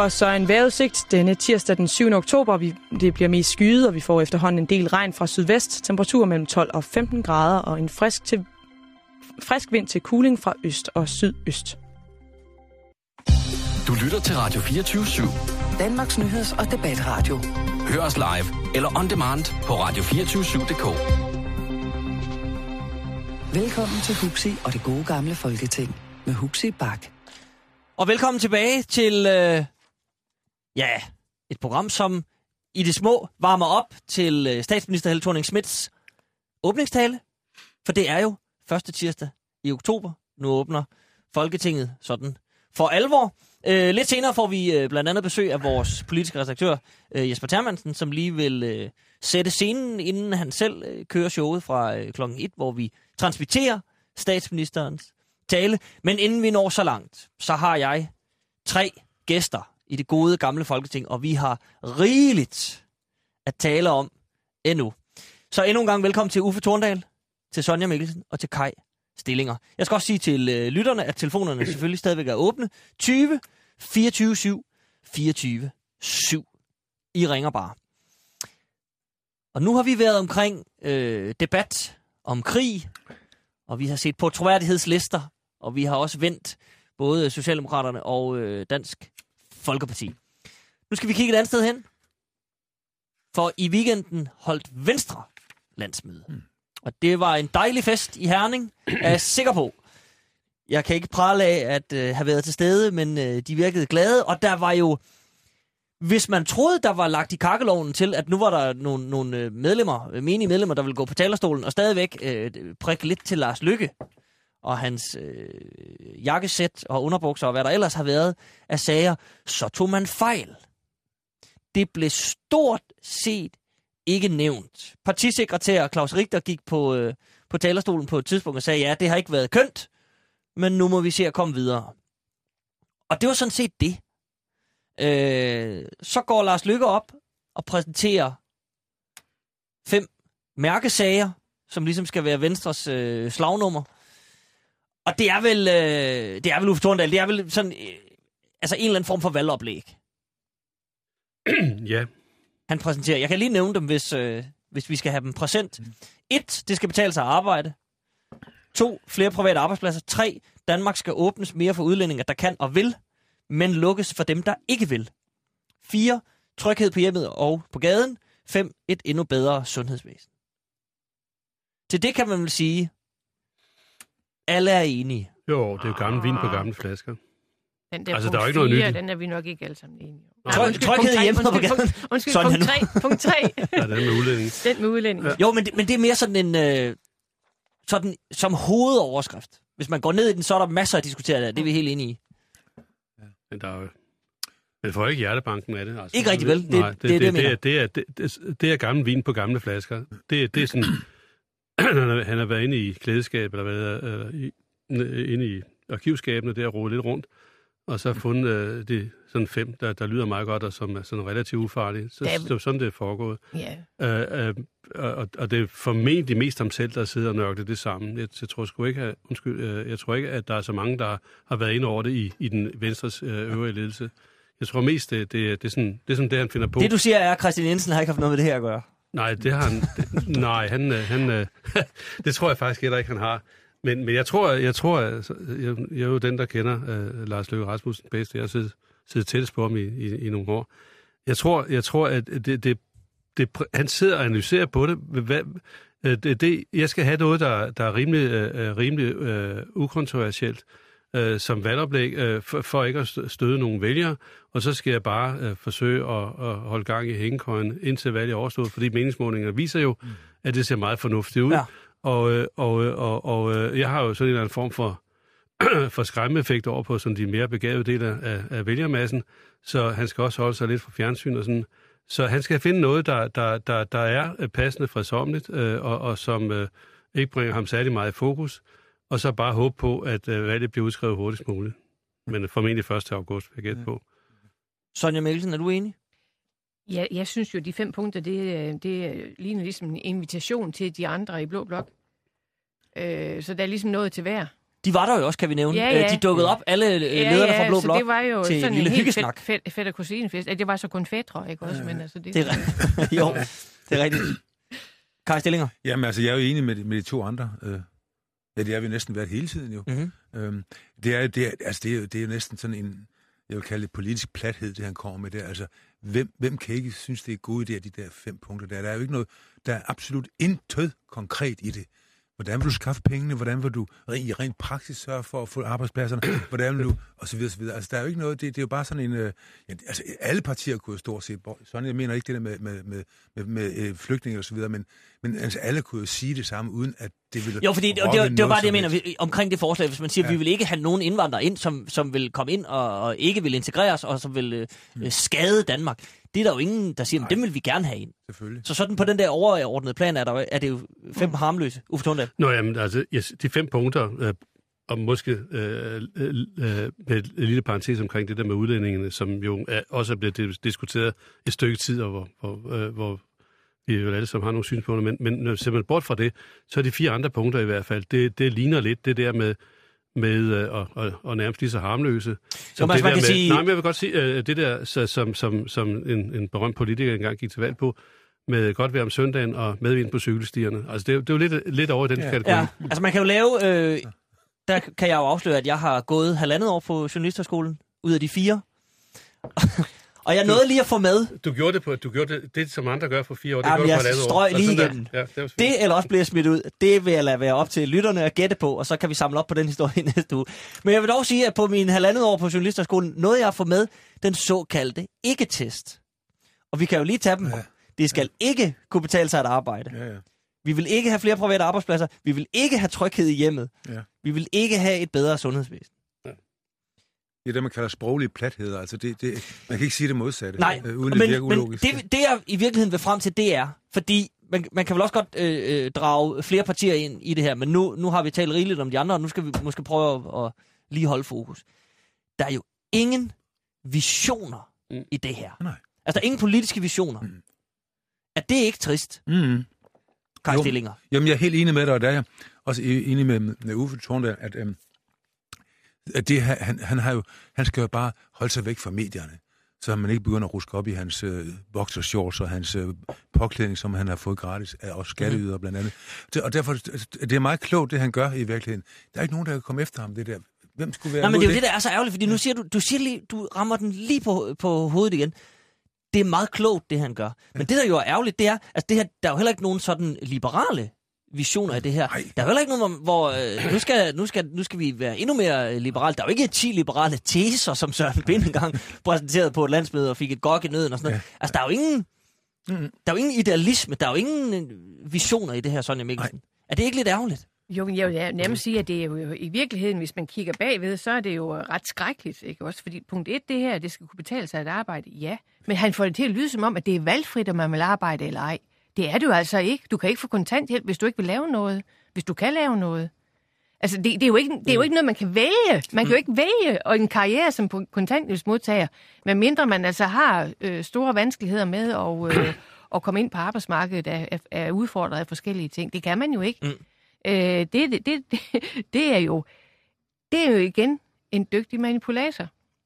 Og så en vejrudsigt denne tirsdag den 7. oktober. Det bliver mest skyet, og vi får efterhånden en del regn fra sydvest. Temperatur mellem 12 og 15 grader, og en frisk vind til kuling fra øst og sydøst. Du lytter til Radio 24/7. Danmarks nyheds- og debatradio. Hør os live eller on demand på radio247.dk. Velkommen til Huxi og det gode gamle Folketing med Huxi Bak. Og velkommen tilbage til et program, som i det små varmer op til statsminister Helle Thorning-Schmidts åbningstale. For det er jo første tirsdag i oktober. Nu åbner Folketinget sådan for alvor. Lidt senere får vi blandt andet besøg af vores politiske redaktør Jesper Termansen, som lige vil sætte scenen, inden han selv kører showet fra klokken 1, hvor vi transmitterer statsministerens tale. Men inden vi når så langt, så har jeg 3 gæster i det gode gamle Folketing, og vi har rigeligt at tale om endnu. Så endnu en gang velkommen til Uffe Torndal, til Sonja Mikkelsen og til Kai Stillinger. Jeg skal også sige til lytterne, at telefonerne selvfølgelig stadigvæk er åbne. 20 24 7 24 7. I ringer bare. Og nu har vi været omkring debat om krig, og vi har set på troværdighedslister, og vi har også vendt både Socialdemokraterne og Dansk Folkeparti. Nu skal vi kigge et andet sted hen. For i weekenden holdt Venstre landsmøde. Og det var en dejlig fest i Herning, er jeg sikker på. Jeg kan ikke prale af at have været til stede, men de virkede glade. Og der var jo, hvis man troede, der var lagt i kakkelovnen til, at nu var der nogle medlemmer, menige medlemmer, der ville gå på talerstolen, og stadigvæk prikke lidt til Lars Løkke og hans jakkesæt og underbukser, og hvad der ellers har været af sager, så tog man fejl. Det blev stort set ikke nævnt. Partisekretær Claus Richter gik på talerstolen på et tidspunkt og sagde, ja, det har ikke været kønt, men nu må vi se at komme videre. Og det var sådan set det. Så går Lars Løkke op og præsenterer 5 mærkesager, som ligesom skal være Venstres slagnummer. Og det er vel Uffe Torndal, det er vel sådan, altså en eller anden form for valgoplæg. Ja. Han præsenterer. Jeg kan lige nævne dem, hvis vi skal have dem præsent. 1. Det skal betale sig at arbejde. 2. Flere private arbejdspladser. 3. Danmark skal åbnes mere for udlændinge, der kan og vil, men lukkes for dem, der ikke vil. 4. Tryghed på hjemmet og på gaden. 5. Et endnu bedre sundhedsvæsen. Til det kan man vel sige, alle er enige. Jo, det er jo gammel vin på gamle flasker. Den der altså, punkt der er jo ikke noget 4, nyt. den er vi nok ikke alle sammen enige om. Tryghed i hjemmet og på gaden. Undskyld, punkt 3. Ja, den med udlænding. Den med udlænding. Ja. Jo, men det er mere sådan en, sådan som hovedoverskrift. Hvis man går ned i den, så er der masser at diskutere der. Det er vi helt enige i. Ja, men der er jo... Man får ikke hjertebanken af det. Altså. Ikke rigtig vel? Det er gammel vin på gamle flasker. Det er sådan... han har været inde i klædeskab, eller været inde i arkivskabene, der rodet lidt rundt, og så fundet de sådan 5, der lyder meget godt, og som er sådan relativt ufarlige. Så sådan det er foregået. Yeah. Og det er formentlig mest ham selv, der sidder og nørkler det sammen. Jeg tror ikke, at der er så mange, der har været inde over det i den Venstres øvrige ledelse. Jeg tror mest, det er sådan det, han finder på. Det, du siger, er, at Christian Jensen har ikke haft noget med det her at gøre. Nej, det har han... han det tror jeg faktisk heller ikke, han har. Men jeg er jo den, der kender Lars Løkke Rasmussen bedst. Jeg har siddet tættest på ham i nogle år. Jeg tror at han sidder og analyserer på det. Jeg skal have noget, der er rimelig ukontroversielt som valgoplæg, for ikke at støde nogle vælgere, og så skal jeg bare forsøge at holde gang i hængekøjen, indtil valget er overstået, fordi meningsmålinger viser jo, at det ser meget fornuftigt ud. Ja. Og jeg har jo sådan en eller anden form for skræmmeeffekt over på sådan de mere begavede dele af vælgermassen, så han skal også holde sig lidt fra fjernsyn og sådan. Så han skal finde noget, der er passende fredsommeligt, og som ikke bringer ham særlig meget i fokus, og så bare håbe på, at valget bliver udskrevet hurtigst muligt. Men formentlig 1. august, vil jeg gætte på. Sonja Mikkelsen, er du enig? Ja, jeg synes jo, de 5 punkter, det ligner ligesom en invitation til de andre i Blå Blok. Så der er ligesom noget til hver. De var der jo også, kan vi nævne. Ja. De dukkede op, alle lederne fra Blå Blok, det var jo til sådan en lille en helt hyggesnak. fedt og kusinefest. Det var så kun fætre, ikke også? Men altså, Det er rigtigt. Jo, det er rigtigt. Kai Stillinger? Jamen altså, jeg er jo enig med de to andre. Ja, det har vi næsten været hele tiden jo. Mm-hmm. Det er jo næsten sådan en, jeg vil kalde det politisk plathed, det han kommer med der. Altså, hvem kan ikke synes, det er gode idéer, de der 5 punkter der? Der er jo ikke noget, der er absolut intet konkret i det. Hvordan vil du skaffe pengene? Hvordan vil du i rent praksis sørge for at få arbejdspladserne? Hvordan vil du? Og så videre, så videre. Altså, der er jo ikke noget, det er jo bare sådan en... altså, alle partier kunne jo stort set... Sådan, jeg mener ikke det der med flygtninge og så videre, men altså, alle kunne jo sige det samme, uden at det ville... Jo, fordi det var bare det, jeg mener omkring det forslag. Hvis man siger, at vi vil ikke have nogen indvandrere ind, som vil komme ind og ikke vil integreres, og som vil skade Danmark. Det er der jo ingen, der siger, at dem vil vi gerne have ind. Selvfølgelig. Så sådan på den der overordnede plan er det jo 5 harmløse. Uffe Thundahl. Nå, jamen, altså, de 5 punkter, og måske med et lille parentes omkring det der med udlændingene, som jo også er blevet diskuteret et stykke tid, og hvor vi jo alle sammen har nogle synspunkter, men når simpelthen bort fra det, så er de 4 andre punkter i hvert fald, det ligner lidt det der med og nærmest lige så harmløse. Som det der med, sige... Nej, men jeg vil godt sige, det der, som en berømt politiker engang gik til valg på, med godt vejr om søndagen og medvind på cykelstierne. Altså, det er jo lidt over den kategori. Ja, altså man kan jo lave... der kan jeg jo afsløre, at jeg har gået 1,5 år på journalisterskolen, ud af de 4. Og jeg nåede lige at få med... Du gjorde det som andre gør for 4 år. Det jamen, jeg strøg lige igennem. Ja, det eller også bliver smidt ud, det vil jeg lade være op til lytterne at gætte på, og så kan vi samle op på den historie næste uge. Men jeg vil dog sige, at på mine 1,5 år på journalisterskolen, nåede jeg at få med den såkaldte ikke-test. Og vi kan jo lige tage dem. Ja. Det skal ikke kunne betale sig at arbejde. Ja. Vi vil ikke have flere private arbejdspladser. Vi vil ikke have tryghed i hjemmet. Ja. Vi vil ikke have et bedre sundhedsvæsen. Det er det, man kalder sproglige platheder. Altså man kan ikke sige det modsatte. Nej, uden det virker ulogisk. Men det jeg i virkeligheden vil frem til, det er, fordi man kan vel også godt drage flere partier ind i det her, men nu har vi talt rigeligt om de andre, og nu skal vi måske prøve at lige holde fokus. Der er jo ingen visioner i det her. Nej. Altså, der er ingen politiske visioner. Er det ikke trist? Kai Stillinger? Jamen, jeg er helt enig med dig, og der er jeg også enig med Uffe Thundahl, at det, han skal jo bare holde sig væk fra medierne, så man ikke begynder at ruske op i hans boxershorts og hans påklædning, som han har fået gratis af os skatteyder blandt andet. Og derfor det er meget klogt, det han gør i virkeligheden. Der er ikke nogen, der kan komme efter ham, det der. Hvem skulle være? Nej, men det er jo det, der er så ærgerligt, fordi nu siger du rammer den lige på hovedet igen. Det er meget klogt, det han gør. Men det, der jo er ærgerligt, det er, at det her, der er jo heller ikke nogen sådan liberale visioner af det her. Ej. Der er heller ikke nogen, hvor nu skal vi være endnu mere liberale. Der er jo ikke 10 liberale teser, som Søren Pind engang præsenterede på et landsmøde og fik et gok i nøden og sådan noget. Altså, der er jo ingen idealisme, der er jo ingen visioner i det her, Sonja Mikkelsen. Er det ikke lidt ærgerligt? Jo, jeg vil nærmest sige, at det er jo i virkeligheden, hvis man kigger bagved, så er det jo ret skrækkeligt, ikke også? Fordi punkt 1, det her, det skal kunne betale sig at arbejde, ja. Men han får det til at lyde som om, at det er valgfrit, om man vil arbejde eller ej. Det er det jo altså ikke. Du kan ikke få kontanthjælp, hvis du ikke vil lave noget. Hvis du kan lave noget. Altså, det er jo ikke noget, man kan vælge. Man kan jo ikke vælge en karriere som kontanthjælpsmodtager, medmindre man altså har store vanskeligheder med at komme ind på arbejdsmarkedet er udfordret af forskellige ting. Det kan man jo ikke. Det er jo igen en dygtig manipulator.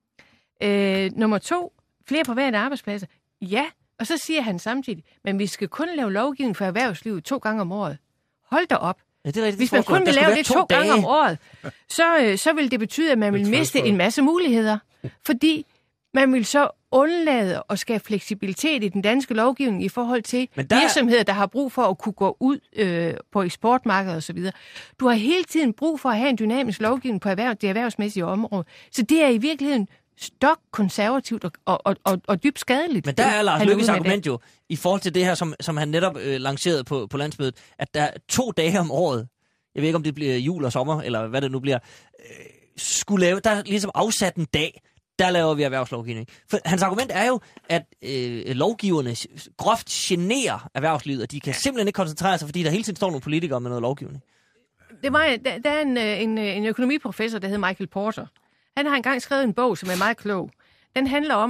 Nummer 2, flere private arbejdspladser. Ja, og så siger han samtidig, men vi skal kun lave lovgivning for erhvervslivet 2 gange om året. Hold da op. Ja, det er rigtigt. Hvis man kun vil lave det 2 gange om året, så vil det betyde, at man vil miste en masse muligheder. Fordi man vil så undlade at skabe fleksibilitet i den danske lovgivning i forhold til virksomheder, der har brug for at kunne gå ud på eksportmarkedet osv. Du har hele tiden brug for at have en dynamisk lovgivning på det erhvervsmæssige område. Så det er i virkeligheden stok konservativt og dybt skadeligt. Men der er Lars Løkkes argument jo, i forhold til det her, som han netop lancerede på landsmødet, at der 2 dage om året, jeg ved ikke om det bliver jul og sommer, eller hvad det nu bliver, skulle lave, der er ligesom afsat en dag, der laver vi erhvervslovgivning. For hans argument er jo, at lovgiverne groft generer erhvervslivet, og de kan simpelthen ikke koncentrere sig, fordi der hele tiden står nogle politikere med noget lovgivning. Der er en økonomiprofessor, der hedder Michael Porter. Han har engang skrevet en bog, som er meget klog. Den handler om,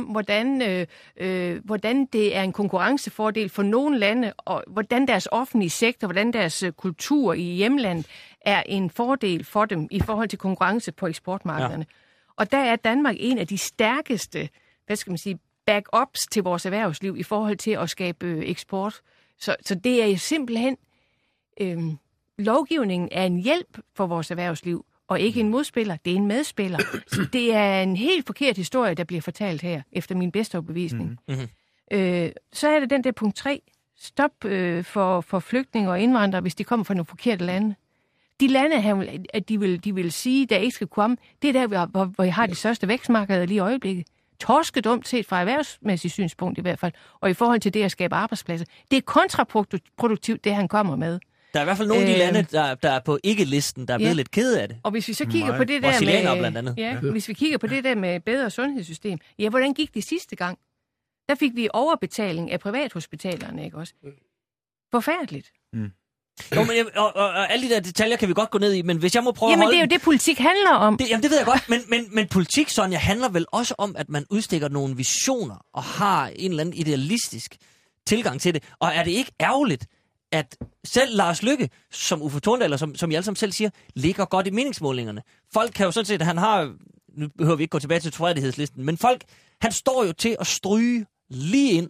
hvordan det er en konkurrencefordel for nogle lande, og hvordan deres offentlige sektor, hvordan deres kultur i hjemlandet er en fordel for dem i forhold til konkurrence på eksportmarkederne. Ja. Og der er Danmark en af de stærkeste, backups til vores erhvervsliv i forhold til at skabe eksport. Så det er simpelthen, lovgivningen er en hjælp for vores erhvervsliv, og ikke en modspiller, det er en medspiller. Så det er en helt forkert historie, der bliver fortalt her, efter min bedste overbevisning. Mm-hmm. Så er det den der punkt 3. Stop for flygtninge og indvandrere, hvis de kommer fra nogle forkerte lande. De lande her, at de vil sige, der ikke skal komme, det er der, hvor jeg har de største vækstmarkeder lige i øjeblikket. Torskedumt set fra erhvervsmæssigt synspunkt i hvert fald, og i forhold til det at skabe arbejdspladser. Det er kontraproduktivt, det han kommer med. Der er i hvert fald nogle af de lande, der er på ikke-listen, der er blevet lidt kede af det. Og hvis vi så kigger på det der med, blandt andet. Hvis vi kigger på det der med bedre sundhedssystem, hvordan gik det sidste gang? Der fik vi overbetaling af privathospitalerne, ikke også? Forfærdeligt. Mm. Jo, men og alle de der detaljer kan vi godt gå ned i, men hvis jeg må prøve at holde... det er jo det, politik handler om. Det ved jeg godt, men politik, Sonja, handler vel også om, at man udstikker nogle visioner og har en eller anden idealistisk tilgang til det. Og er det ikke ærgerligt, at selv Lars Løkke, som Uffe Torndal, eller som I alle sammen selv siger, ligger godt i meningsmålingerne. Folk kan jo sådan set, han har... Nu behøver vi ikke gå tilbage til troværdighedslisten, men han står jo til at stryge lige ind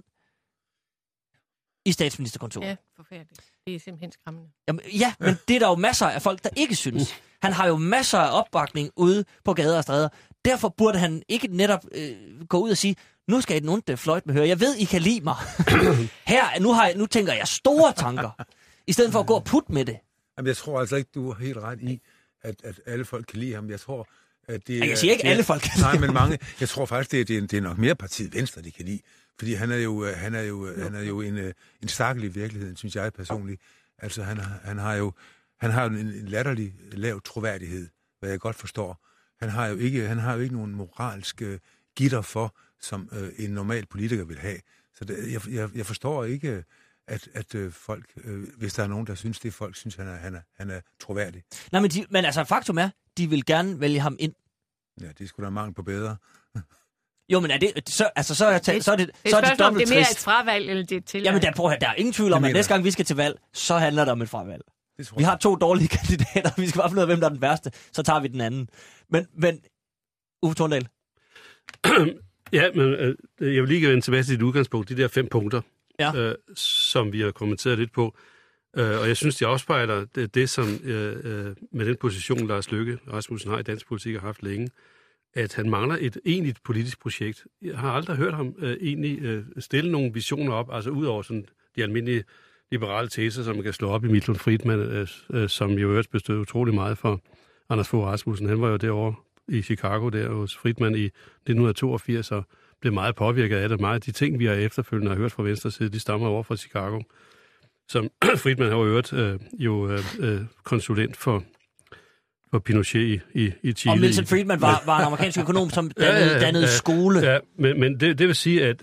i statsministerkontoret. Ja, forfærdeligt. Det er simpelthen skræmmende. Jamen, ja, men det er der jo masser af folk, der ikke synes. Han har jo masser af opbakning ude på gader og stræder. Derfor burde han ikke netop gå ud og sige, nu skal I den onde fløjt med høre. Jeg ved, I kan lide mig. Nu tænker jeg store tanker, i stedet for at gå og putte med det. Jamen, jeg tror altså ikke, du har helt ret i, at alle folk kan lide ham. Jeg tror, at det jeg siger ikke, alle folk kan lide ham. Nej, men mange. Jeg tror faktisk, det er nok mere partiet Venstre, de kan lide. Fordi han er jo en stakkel i virkeligheden, synes jeg personligt. Altså, han har jo en latterlig lav troværdighed, hvad jeg godt forstår. Han har jo ikke nogen moralske gitter for, som en normal politiker vil have. Så jeg forstår ikke, at folk, hvis der er nogen, der synes det, folk synes, han er troværdig. Nej, men altså, faktum er, de vil gerne vælge ham ind. Ja, det skulle da mangel på bedre. Jo, men er det så er det dobbelt trist. Det er mere et fravalg eller det til. Jamen der er ingen tvivl om, at næste gang vi skal til valg, så handler det om et fravalg. Vi har 2 dårlige kandidater, vi skal bare finde ud af, hvem der er den værste, så tager vi den anden. Men Uffe Torndal. Ja, men jeg vil lige vende tilbage til dit udgangspunkt, de der 5 punkter, som vi har kommenteret lidt på. Og jeg synes, de afspejler det som med den position, Lars Løkke Rasmussen har i dansk politik og har haft længe, at han mangler et egentligt politisk projekt. Jeg har aldrig hørt ham egentlig stille nogle visioner op, altså ud over sådan de almindelige liberale teser, som man kan slå op i Milton Friedman, som jo øvrigt bestod utrolig meget for Anders Fogh Rasmussen. Han var jo derovre i Chicago der hos Friedman i 1982 og blev meget påvirket af det. Meget af de ting, vi har efterfølgende har hørt fra venstre side, de stammer over fra Chicago. Som Friedman har jo øvrigt konsulent for Pinochet i Chile. Og Milton Friedman var en amerikansk økonom, som dannede skole. Ja, men det vil sige, at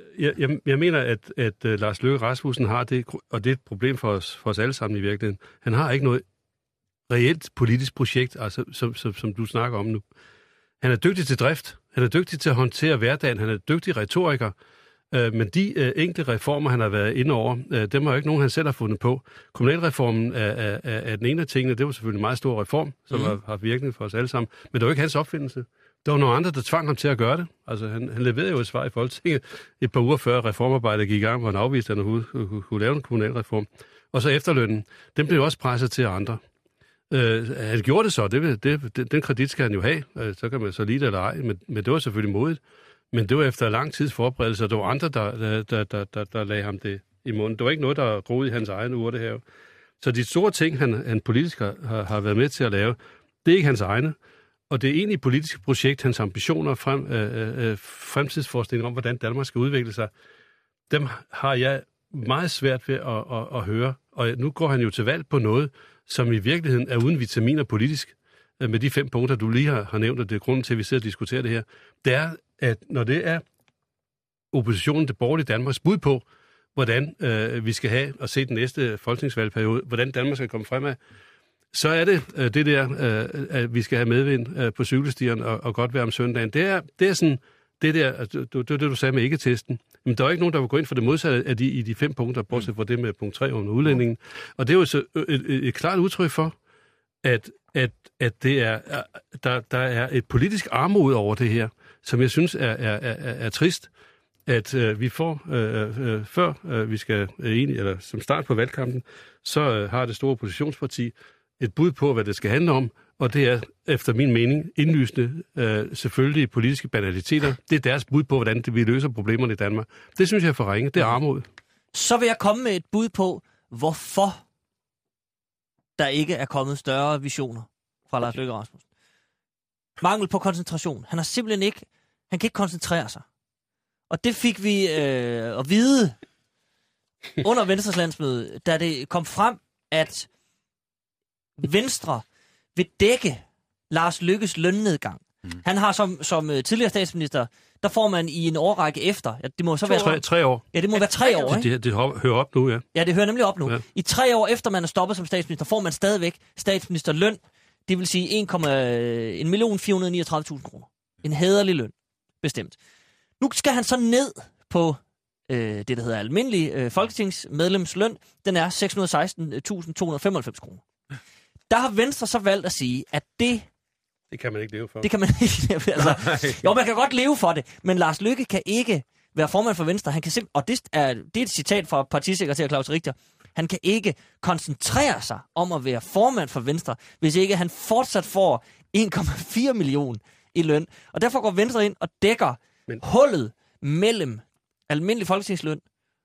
jeg mener, at Lars Løkke Rasmussen har det, og det er et problem for os alle sammen i virkeligheden. Han har ikke noget reelt politisk projekt, altså, som du snakker om nu. Han er dygtig til drift, han er dygtig til at håndtere hverdagen, han er dygtig retoriker, men de enkelte reformer, han har været inde over, dem er jo ikke nogen, han selv har fundet på. Kommunalreformen er den ene af tingene. Det var selvfølgelig en meget stor reform, som har haft virkning for os alle sammen. Men det var ikke hans opfindelse. Der var nogle andre, der tvang ham til at gøre det. Altså, han leverede jo et svar i Folketinget et par uger før reformarbejdet gik i gang, hvor han afviste, at han kunne lave en kommunalreform. Og så efterlønnen, den blev også presset til andre. Han gjorde det så, den kredit skal han jo have. Så kan man så lide det eller ej, men det var selvfølgelig modigt. Men det var efter lang tids forberedelse, og der var andre, der lagde ham det i munden. Det var ikke noget, der groede i hans egen urte her. Så de store ting, han politisk har været med til at lave, det er ikke hans egne. Og det er egentlig et politisk projekt, hans ambitioner, fremtidsforskning om, hvordan Danmark skal udvikle sig, dem har jeg meget svært ved at høre. Og nu går han jo til valg på noget, som i virkeligheden er uden vitaminer politisk. Med de 5 punkter, du lige har nævnt, og det er grunden til, at vi sidder og diskuterer det her, det er, at når det er oppositionen, det borgerlige Danmarks bud på, hvordan vi skal have og se den næste folketingsvalgperiode, hvordan Danmark skal komme fremad, så er det der, at vi skal have medvind på cykelstierne og godt være om søndagen. Det er sådan, det der, det du sagde med ikke-testen. Men der er ikke nogen, der vil gå ind for det modsatte af de 5 punkter, bortset fra det med punkt 3 under udlændingen. Og det er jo så et klart udtryk for, at det er, der er et politisk armod over det her, som jeg synes er trist, at vi får, før vi skal egentlig, eller som start på valgkampen, så har det store oppositionsparti et bud på, hvad det skal handle om, og det er, efter min mening, indlysende selvfølgelig politiske banaliteter. Det er deres bud på, hvordan vi løser problemerne i Danmark. Det synes jeg er for ringe. Det er armod. Så vil jeg komme med et bud på, hvorfor der ikke er kommet større visioner fra Lars Løkke Rasmussen. Mangel på koncentration. Han har simpelthen ikke, han kan ikke koncentrere sig. Og det fik vi at vide under Venstres landsmøde, da det kom frem, at Venstre vil dække Lars Løkkes lønnedgang. Han har som tidligere statsminister, der får man i en årrække efter. Ja, det må så være 3 år. Ja, det må være 3 år, ikke? Det hører op nu, ja. Ja, det hører nemlig op nu. Ja. I 3 år efter man er stoppet som statsminister, får man stadigvæk statsministerløn. Det vil sige 1.439.000 kroner. En hæderlig løn, bestemt. Nu skal han så ned på det, der hedder almindelig folketingsmedlemsløn. Den er 616.295 kroner. Der har Venstre så valgt at sige, at det kan man ikke leve for. Det kan man ikke. Altså, jo, man kan godt leve for det, men Lars Løkke kan ikke være formand for Venstre. Han kan og det er et citat fra partisekretær Claus Richter. Han kan ikke koncentrere sig om at være formand for Venstre, hvis ikke han fortsat får 1,4 millioner i løn. Og derfor går Venstre ind og dækker hullet mellem almindelig folketingsløn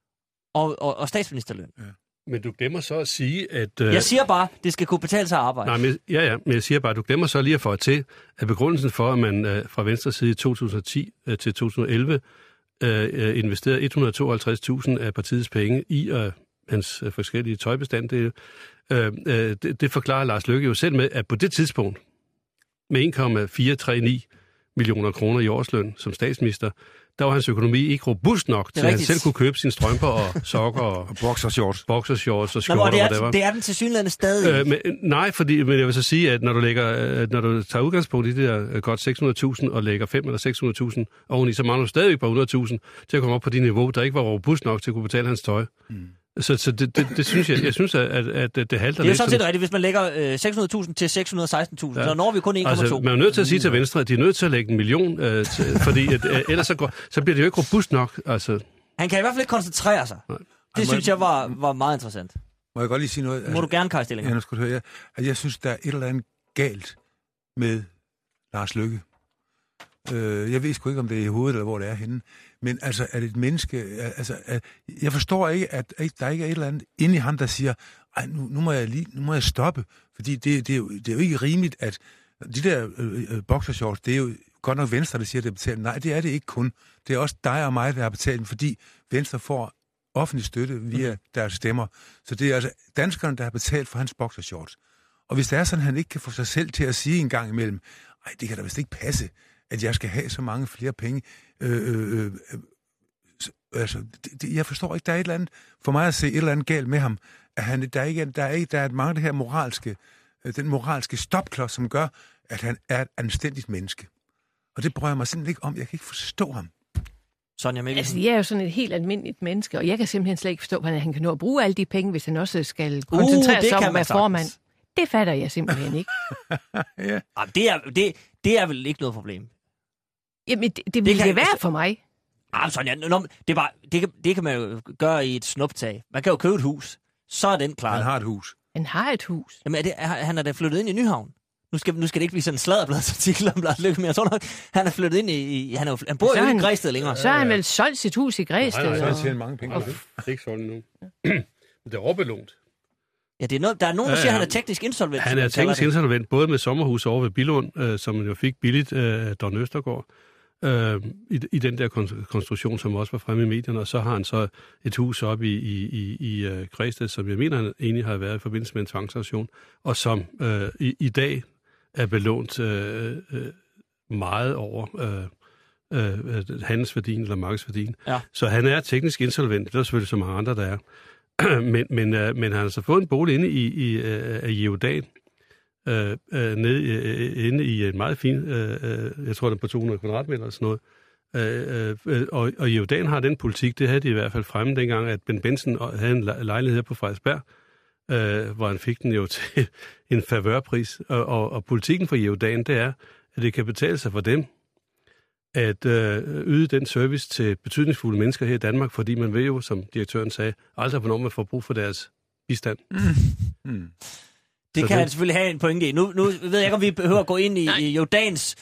og statsministerløn. Ja. Men du glemmer så at sige, at... Jeg siger bare, det skal kunne betale sig at arbejde. Nej, men jeg siger bare, du glemmer så lige at få til, at begrundelsen for, at man fra Venstres side i 2010 til 2011 investerede 152.000 af partiets penge i hans forskellige tøjbestanddele, det forklarer Lars Løkke jo selv med, at på det tidspunkt, med 1,439 millioner kroner i årsløn som statsminister, der var hans økonomi ikke robust nok til, at han selv kunne købe sine strømper og sokker og boxershorts og skjorter. Det er den tilsyneladende stadig. Men jeg vil så sige, at når du tager udgangspunkt i det der godt 600.000 og lægger 5 eller 600.000 oveni, så mangler du stadigvæk bare 100.000 til at komme op på det niveau, der ikke var robust nok til at kunne betale hans tøj. Så det synes jeg synes, at det halter lidt. Det er jo sådan set rigtigt, hvis man lægger 600.000 til 616.000, så når vi kun 1,2. Altså, man er nødt til at sige til Venstre, at de er nødt til at lægge 1 million, fordi ellers så bliver det jo ikke robust nok. Altså. Han kan i hvert fald ikke koncentrere sig. Nej. Det synes jeg var meget interessant. Må jeg godt lige sige noget? Må du gerne, Kaj Stillinger? Ja, nu skal du høre. Jeg synes, der er et eller andet galt med Lars Løkke. Jeg ved sgu ikke, om det er i hovedet, eller hvor det er henne. Men altså, at et menneske... jeg forstår ikke, at der ikke er et eller andet inde i ham, der siger, ej, nu må jeg stoppe. Fordi det er jo ikke rimeligt, at de der boxershorts, det er jo godt nok Venstre, der siger, at det er betalt. Nej, det er det ikke kun. Det er også dig og mig, der har betalt, fordi Venstre får offentlig støtte via deres stemmer. Så det er altså danskerne, der har betalt for hans boxershorts. Og hvis det er sådan, at han ikke kan få sig selv til at sige en gang imellem, ej, det kan da vist ikke passe, at jeg skal have så mange flere penge. Jeg forstår ikke, der er et eller andet, for mig at se et eller andet galt med ham, at der er mange af det her moralske, den moralske stopklods, som gør, at han er et anstændigt menneske. Og det brøjer mig simpelthen ikke om. Jeg kan ikke forstå ham. Sonja Mikkelsen. Altså, jeg er jo sådan et helt almindeligt menneske, og jeg kan simpelthen slet ikke forstå, hvordan han kan nå at bruge alle de penge, hvis han også skal koncentrere sig om at være formand. Det fatter jeg simpelthen ikke. Ja. Det er vel ikke noget problem? Jamen, det vil det være for mig. Sonja, det kan man jo gøre i et snuptag. Man kan jo købe et hus. Så er den klar. Han har et hus. Han har et hus. Jamen, han er da flyttet ind i Nyhavn. Nu skal det ikke blive sådan en sladderbladsartikel om Lars Løkke, men jeg tror nok, han er flyttet ind i... Han bor jo ikke i Græsted længere. Så har han vel solgt sit hus i Græsted. Nej, han tjener mange penge. Det er ikke solgt nu. Det er overbelånt. Ja, der er nogen, der siger, at han er teknisk insolvent. Han er teknisk insolvent, både med sommerhus over ved Billund, som man jo fik billigt af Don Østergaard, i den der konstruktion, som også var fremme i medierne, og så har han så et hus oppe i Græsted, som jeg mener, han egentlig har været i forbindelse med en tvangsauktion, og som i dag er belånt meget over handelsværdien eller markedsværdien. Ja. Så han er teknisk insolvent, det er selvfølgelig så mange andre, der er. men han har altså fået en bolig inde i Jeodan, inde i en meget fin, jeg tror det er på 200 kvadratmeter eller sådan noget. Og Jeodan har den politik, det havde de i hvert fald fremme dengang, at Ben Benson havde en lejlighed her på Frederiksberg, hvor han fik den jo til en favørpris. Og politikken for Geudan, det er, at det kan betale sig for dem at yde den service til betydningsfulde mennesker her i Danmark, fordi man ved jo, som direktøren sagde, aldrig hvornår man får brug for deres bistand. Det kan han selvfølgelig have en pointe i. Nu ved jeg ikke, om vi behøver at gå ind i Geudans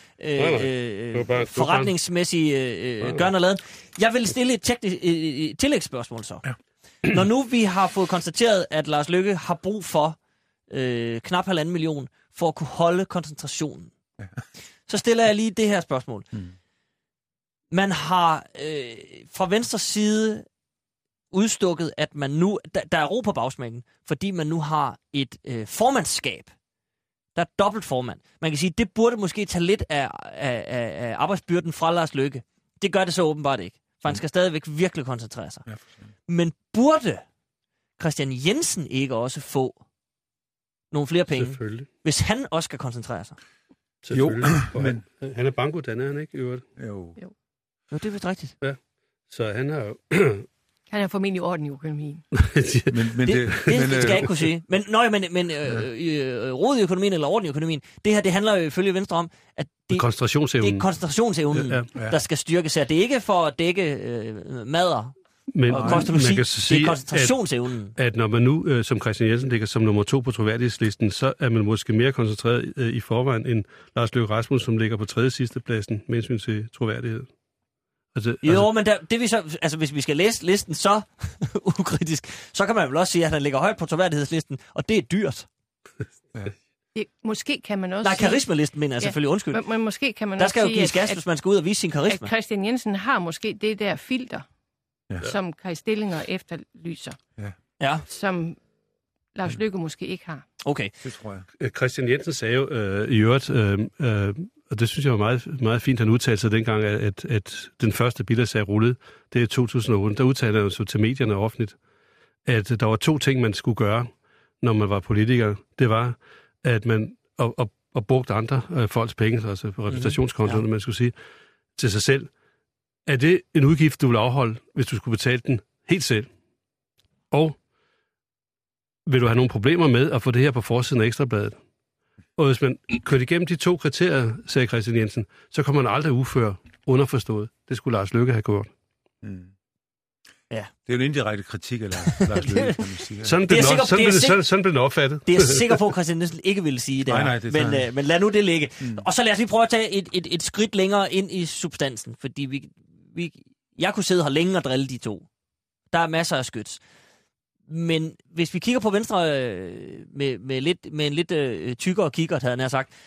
forretningsmæssige gørn og laden. Jeg vil stille et tillægsspørgsmål så. Ja. Når nu vi har fået konstateret, at Lars Løkke har brug for knap 1,5 million for at kunne holde koncentrationen, så stiller jeg lige det her spørgsmål. Man har fra Venstres side udstukket, at man nu, der er ro på bagsmækken, fordi man nu har et formandskab. Der er dobbelt formand. Man kan sige, det burde måske tage lidt af arbejdsbyrden fra Lars Løkke. Det gør det så åbenbart ikke, for han skal stadigvæk virkelig koncentrere sig. Men burde Christian Jensen ikke også få nogle flere penge, hvis han også skal koncentrere sig? Jo, men han er bankuddannet, han ikke? Jo, det er vist rigtigt. Ja, så han har jo... Han er formentlig orden i økonomien. det skal jeg ikke kunne sige. Men rod i økonomien eller orden i økonomien, det her, det handler jo ifølge Venstre om, at det er koncentrationsevnen, der skal styrkes her. Det er ikke for at dække madder og kostologi. Det er koncentrationsevnen. At når man nu, som Christian Jensen ligger som nummer 2 på troværdighedslisten, så er man måske mere koncentreret i forvejen end Lars Løkke Rasmussen, som ligger på 3. sidste pladsen med hensyn til troværdighed. Men det vi så, altså hvis vi skal læse listen så ukritisk, så kan man vel også sige, at han ligger højt på troværdighedslisten, og det er dyrt. Måske kan man også der er karismalisten, mener jeg selvfølgelig, undskyld. Men måske kan man der også skal jo gives gas, hvis man skal ud og vise sin karisma. At Christian Jensen har måske det der filter, som Kai Stillinger efterlyser. Ja. Som Lars Løkke måske ikke har. Okay. Det tror jeg. Christian Jensen sagde jo i øvrigt, og det synes jeg var meget, meget fint, han udtalte sig dengang, at den første bilagsag rullede, det er 2008, der udtalte han jo så til medierne offentligt, at der var 2 ting, man skulle gøre, når man var politiker. Det var, at man og brugte andre folks penge, altså repræsentationskontoen, man skulle sige, til sig selv. Er det en udgift, du vil afholde, hvis du skulle betale den helt selv? Og vil du have nogle problemer med at få det her på forsiden af Ekstrabladet? Og hvis man kørte igennem de 2 kriterier, sagde Christian Jensen, så kommer man aldrig udføre underforstået. Det skulle Lars Løkke have gjort. Ja. Det er jo en indirekte kritik af Lars Løkke, kan man sige. Sådan blev det opfattet. Det er jeg sikker på, at Christian Jensen ikke ville sige det. Nej, det men lad nu det ligge. Og så lad os lige prøve at tage et skridt længere ind i substansen, fordi jeg kunne sidde her længe og drille de 2. Der er masser af skyts. Men hvis vi kigger på Venstre med en lidt tykkere kikkert, havde jeg sagt,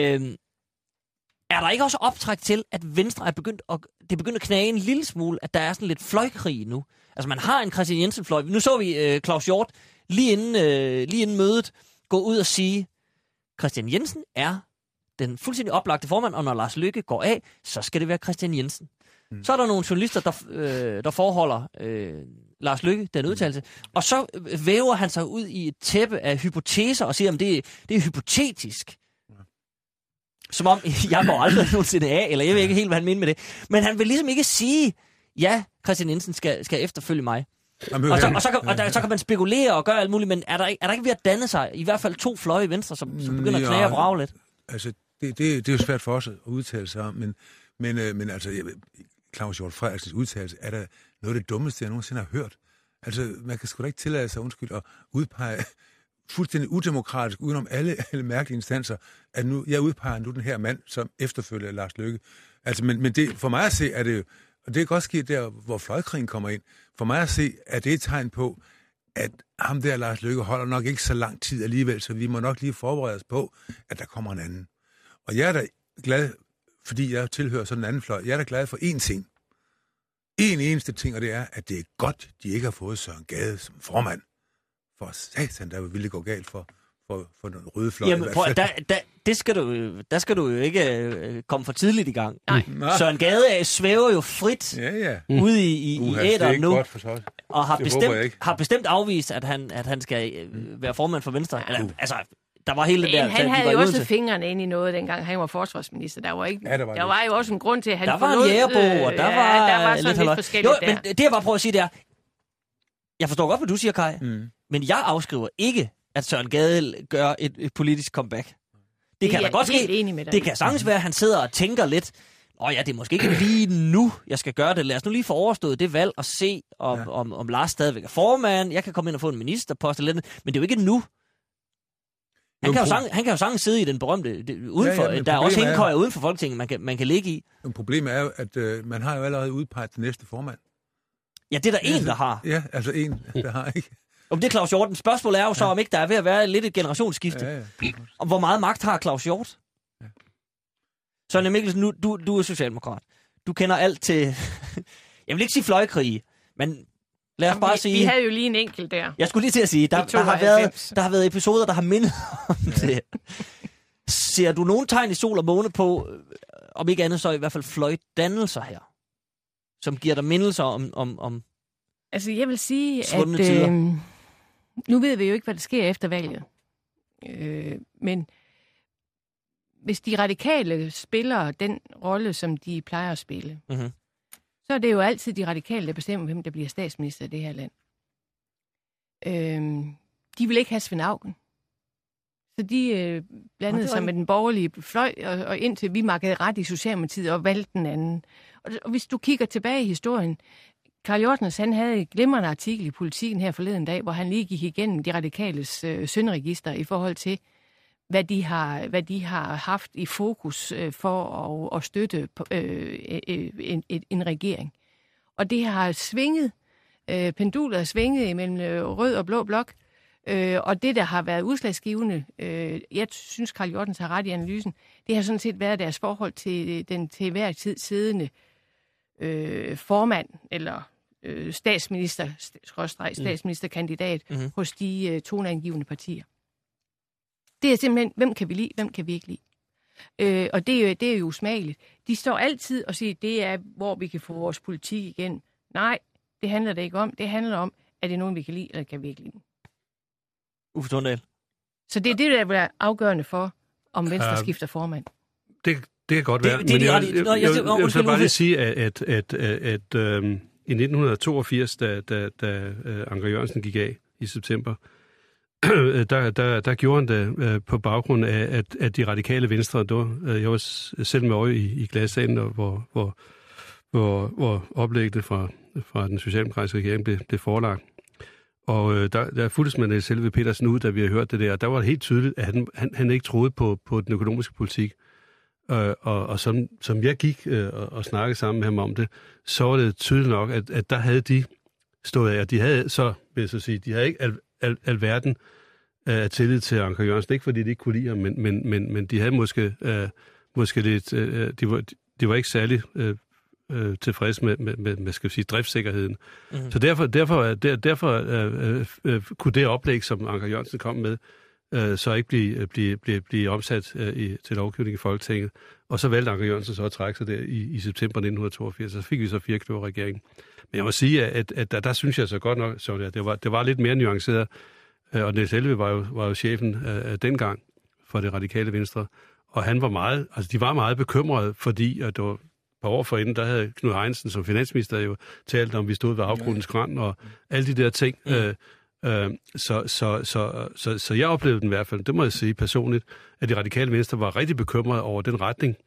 er der ikke også optræk til, at Venstre det er begyndt at knage en lille smule, at der er sådan lidt fløjkrig nu? Altså man har en Christian Jensen-fløj. Nu så vi Claus Hjort lige inden mødet gå ud og sige, Christian Jensen er den fuldstændig oplagte formand, og når Lars Løkke går af, så skal det være Christian Jensen. Så er der nogle journalister, der forholder Lars Løkke den udtalelse, og så væver han sig ud i et tæppe af hypoteser og siger, at det er hypotetisk. Som om, jeg går aldrig nogensinde af, eller jeg ved ikke helt, hvad han mener med det. Men han vil ligesom ikke sige, ja, Christian Jensen skal efterfølge mig. Så kan man spekulere og gøre alt muligt, men er der ikke ved at danne sig i hvert fald 2 fløje i Venstre, som begynder at knage og vrage lidt? Altså, det er jo svært for os at udtale sig om, men altså, Claus Hjort Frederiksens udtalelse er der noget af det dummeste, jeg nogensinde har hørt. Altså, man kan sgu da ikke tillade sig, at udpege fuldstændig udemokratisk, udenom alle mærkelige instanser, at nu, jeg udpeger nu den her mand, som efterfølger Lars Løkke. Altså, men det, for mig at se, er det jo, og det kan godt ske der, hvor fløjkrigen kommer ind, for mig at se, er det et tegn på, at ham der, Lars Løkke, holder nok ikke så lang tid alligevel, så vi må nok lige forberede os på, at der kommer en anden. Og jeg er da glad, fordi jeg tilhører sådan en anden fløj, jeg er da glad for én ting. En eneste ting, og det er, at det er godt, de ikke har fået Søren Gade som formand. For satan, der ville det gå galt for den røde fløj. Jamen, der skal du jo ikke komme for tidligt i gang. Nej. Søren Gade svæver jo frit ude i æderen nu, og har bestemt afvist, at han skal være formand for Venstre. Altså, der var hele der... Han havde jo også fingrene inde i noget, dengang han var forsvarsminister. Der var jo også en grund til, at han der var en jægerbog, og der var sådan lidt forskelligt men det jeg bare prøver at sige, det er, Jeg forstår godt, hvad du siger, Kai. Men jeg afskriver ikke, at Søren Gade gør et politisk comeback. Det kan da godt ske. Det kan sagtens være, at han sidder og tænker lidt, det er måske ikke lige nu, jeg skal gøre det. Lad os nu lige få overstået det valg og se, om Lars stadigvæk er formand. Jeg kan komme ind og få en ministerpost eller andet, men det er jo ikke nu. Han kan jo sagtens sidde i den berømte udenfor. Der er også hængekøjer uden for Folketinget, man kan ligge i. Men problemet er jo, at man har jo allerede udpeget den næste formand. Ja, det er der en, der har. Ja, altså en, der har ikke. Om det er Claus Hjort. Spørgsmålet er jo så, om ikke der er ved at være lidt et generationsskifte. Ja. Og hvor meget magt har Claus Hjort? Ja. Sonja Mikkelsen, du er socialdemokrat. Du kender alt til... Jeg vil ikke sige fløjkrige, men lad os bare sige... Vi havde jo lige en enkelt der. Jeg skulle lige til at sige, der har været episoder, der har mindet om det. Ser du nogen tegn i sol og måne på, om ikke andet så i hvert fald fløjdannelser her, som giver dig mindelser om altså, jeg vil sige, at nu ved vi jo ikke, hvad der sker efter valget. Men hvis de radikale spiller den rolle, som de plejer at spille, så er det jo altid de radikale, der bestemmer, hvem der bliver statsminister i det her land. De vil ikke have Svend Auken. Så de blandede sig med den borgerlige fløj, og indtil vi markerede ret i Socialdemokratiet og valgte den anden. Og hvis du kigger tilbage i historien, Karl Hjortnes, han havde et glimrende artikel i Politiken her forleden dag, hvor han lige gik igennem de radikales syndregister i forhold til, hvad de har haft i fokus for at støtte en regering. Og det har svinget, pendulet har svinget imellem rød og blå blok, og det, der har været udslagsgivende, jeg synes, Karl Hjortens har ret i analysen, det har sådan set været deres forhold til den til hver tid siddende formand, eller statsministerkandidat hos de toneangivende partier. Det er simpelthen, hvem kan vi lide, hvem kan vi ikke lide. Og det er jo usmageligt. De står altid og siger, det er, hvor vi kan få vores politik igen. Nej, det handler det ikke om. Det handler om, er det nogen, vi kan lide, eller kan vi ikke lide dem. Uffe Thorndal. Så det er det, der bliver afgørende for, om Venstre skifter formand. Det kan godt være. Men jeg vil bare lige sige, at i 1982, da Anker Jørgensen gik af i september, der gjorde han det på baggrund af, at de radikale venstre, jeg var selv med øje i glassalen, hvor oplægget fra den socialdemokratiske regering blev forelagt. Og der fulgtes man Niels Helveg Petersen ud, da vi havde hørt det der, og der var det helt tydeligt, at han ikke troede på den økonomiske politik. Og som jeg gik og snakkede sammen med ham om det, så var det tydeligt nok, at der havde de stået af, og de havde så, vil jeg så sige, de havde ikke alverden af tillid til Anker Jørgensen, ikke fordi de ikke kunne lide ham, men de havde måske lidt, de var ikke særlig tilfreds med skal vi sige, driftssikkerheden. Mm-hmm. Så derfor kunne det oplæg, som Anker Jørgensen kom med, så ikke blive omsat til lovgivning i Folketinget. Og så valgte Anker Jørgensen så at trække sig der i september 1982, så fik vi så firekløverregeringen. Men jeg må sige, at der synes jeg så godt nok, så det var lidt mere nuanceret, og Niels Helveg var jo chefen dengang for det radikale venstre, og han var de var meget bekymrede, fordi at det var par år forinden, der havde Knud Heinsen som finansminister jo talt om, vi stod ved afgrundens rand og alle de der ting. Så jeg oplevede den i hvert fald, det må jeg sige personligt, at de radikale venstre var rigtig bekymrede over den retning,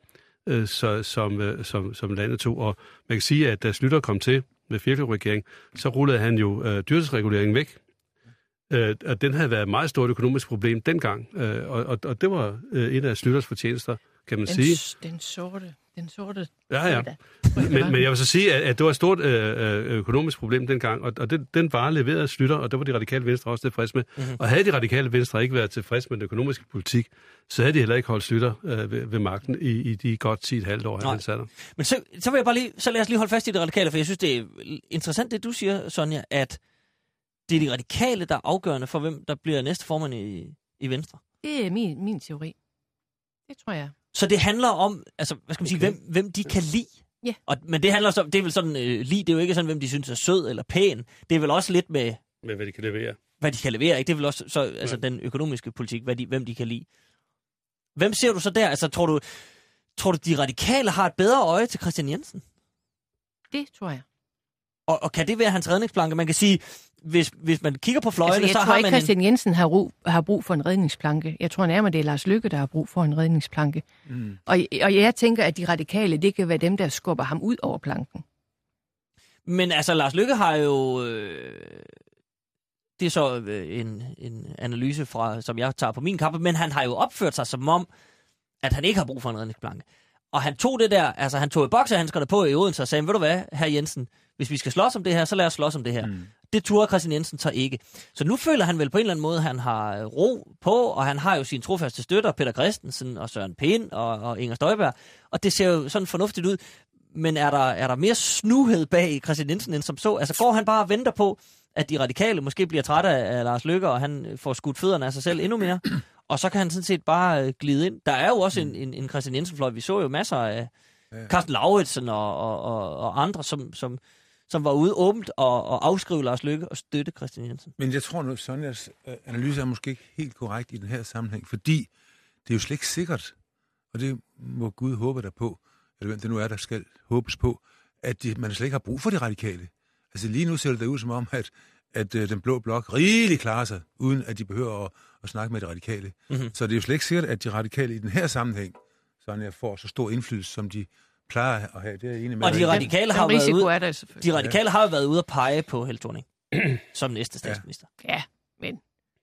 som landet tog. Og man kan sige, at da Schlüter kom til med firekløverregering, så rullede han jo dyrtidsreguleringen væk. Og den havde været et meget stort økonomisk problem dengang. Og det var et af Schlüters fortjenester, kan man sige. Den sorte. Ja. Men jeg vil så sige, at det var et stort økonomisk problem dengang, og den vare leverede Schlüter, og der var de radikale venstre også tilfreds med. Mm-hmm. Og havde de radikale venstre ikke været tilfreds med den økonomiske politik, så havde de heller ikke holdt Schlüter ved magten i de godt 10,5 år, han sad der. Men så vil jeg bare lige, så lad os lige holde fast i det radikale, for jeg synes, det er interessant, det du siger, Sonja, at det er de radikale, der er afgørende for, hvem der bliver næste formand i Venstre. Det er min teori. Det tror jeg. Så det handler om, altså, hvad skal man sige, hvem de kan lide. Ja. Men det handler så, det er vel sådan, lide, det er jo ikke sådan, hvem de synes er sød eller pæn. Det er vel også lidt med hvad de kan levere. Hvad de kan levere, ikke? Det er vel også så, altså, den økonomiske politik, hvem de kan lide. Hvem ser du så der? Altså, tror du, de radikale har et bedre øje til Christian Jensen? Det tror jeg. Og kan det være hans redningsplanke? Man kan sige, hvis man kigger på fløjene, altså, så har man... Jeg tror ikke, Christian Jensen har brug for en redningsplanke. Jeg tror nærmere, det er Lars Løkke, der har brug for en redningsplanke. Og jeg tænker, at de radikale, det kan være dem, der skubber ham ud over planken. Men altså, Lars Løkke har jo... det er så en analyse, som jeg tager på min kappe, men han har jo opført sig som om, at han ikke har brug for en redningsplanke. Og han tog det der, altså han tog boksehandskerne på i Odense og sagde, ved du hvad, hr. Jensen, hvis vi skal slås om det her, så lad os slås om det her. Det turde Christian Jensen så ikke. Så nu føler han vel på en eller anden måde, at han har ro på, og han har jo sine trofaste støtter, Peter Christensen og Søren Pind og Inger Støjberg. Og det ser jo sådan fornuftigt ud. Men er der mere snuhed bag Christian Jensen end som så? Altså går han bare og venter på, at de radikale måske bliver trætte af Lars Løkke, og han får skudt fødderne af sig selv endnu mere? Og så kan han sådan set bare glide ind. Der er jo også en Christian Jensen-fløj. Vi så jo masser af Carsten Lauritsen og andre, som var ude åbent og afskrive Lars Løkke og støtte Christian Jensen. Men jeg tror nu, Sonjas analyse er måske ikke helt korrekt i den her sammenhæng, fordi det er jo slet ikke sikkert, og det må Gud håbe der på, eller hvem det nu er, der skal håbes på, at man slet ikke har brug for de radikale. Altså lige nu ser det ud som om, at den blå blok rigeligt klarer sig, uden at de behøver at snakke med de radikale. Mm-hmm. Så det er jo slet ikke sikkert, at de radikale i den her sammenhæng, sådan jeg får så stor indflydelse, som de plejer at have. Det er enig med. Og de radikale har jo været ude at pege på Helle Thorning som næste statsminister. Ja, men...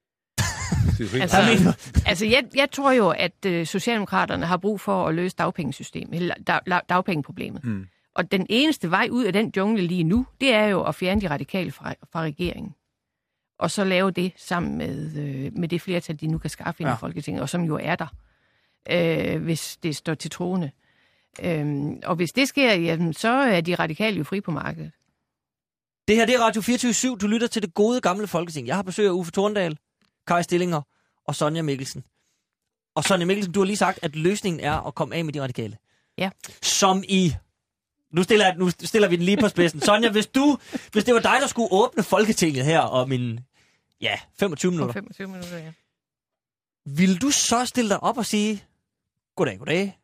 jeg tror jo, at Socialdemokraterne har brug for at løse dagpengeproblemet. Og den eneste vej ud af den jungle lige nu, det er jo at fjerne de radikale fra regeringen. Og så lave det sammen med det flertal, de nu kan skaffe ind i Folketinget, og som jo er der, hvis det står til troende. Og hvis det sker, jamen, så er de radikale jo fri på markedet. Det her det er Radio 24/7. Du lytter til det gode gamle Folketing. Jeg har besøg af Uffe Torndal, Kai Stillinger og Sonja Mikkelsen. Og Sonja Mikkelsen, du har lige sagt, at løsningen er at komme af med de radikale. Ja. Som i... Nu stiller vi den lige på spidsen. Sonja, hvis det var dig, der skulle åbne Folketinget her om 25 minutter. 25 minutter, ja. Vil du så stille dig op og sige, goddag.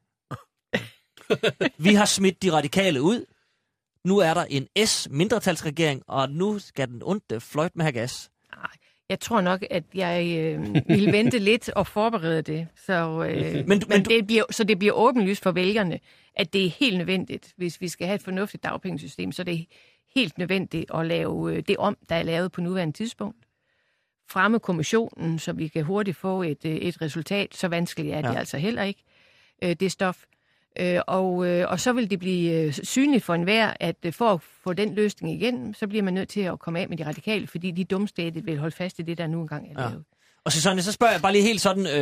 Vi har smidt de radikale ud. Nu er der en S-mindretalsregering, og nu skal den onde fløjte med have gas. Jeg tror nok, at jeg vil vente lidt og forberede det. Så det bliver åbenlyst for vælgerne, at det er helt nødvendigt, hvis vi skal have et fornuftigt dagpengesystem, så det er helt nødvendigt at lave det om, der er lavet på nuværende tidspunkt. Fremme kommissionen, så vi kan hurtigt få et resultat. Så vanskeligt er det altså heller ikke, det stof. Og så vil det blive synligt for enhver, at for at få den løsning igen, så bliver man nødt til at komme af med de radikale, fordi de dumstætte vil holde fast i det, der nu engang er lavet. Og så spørger jeg bare lige helt sådan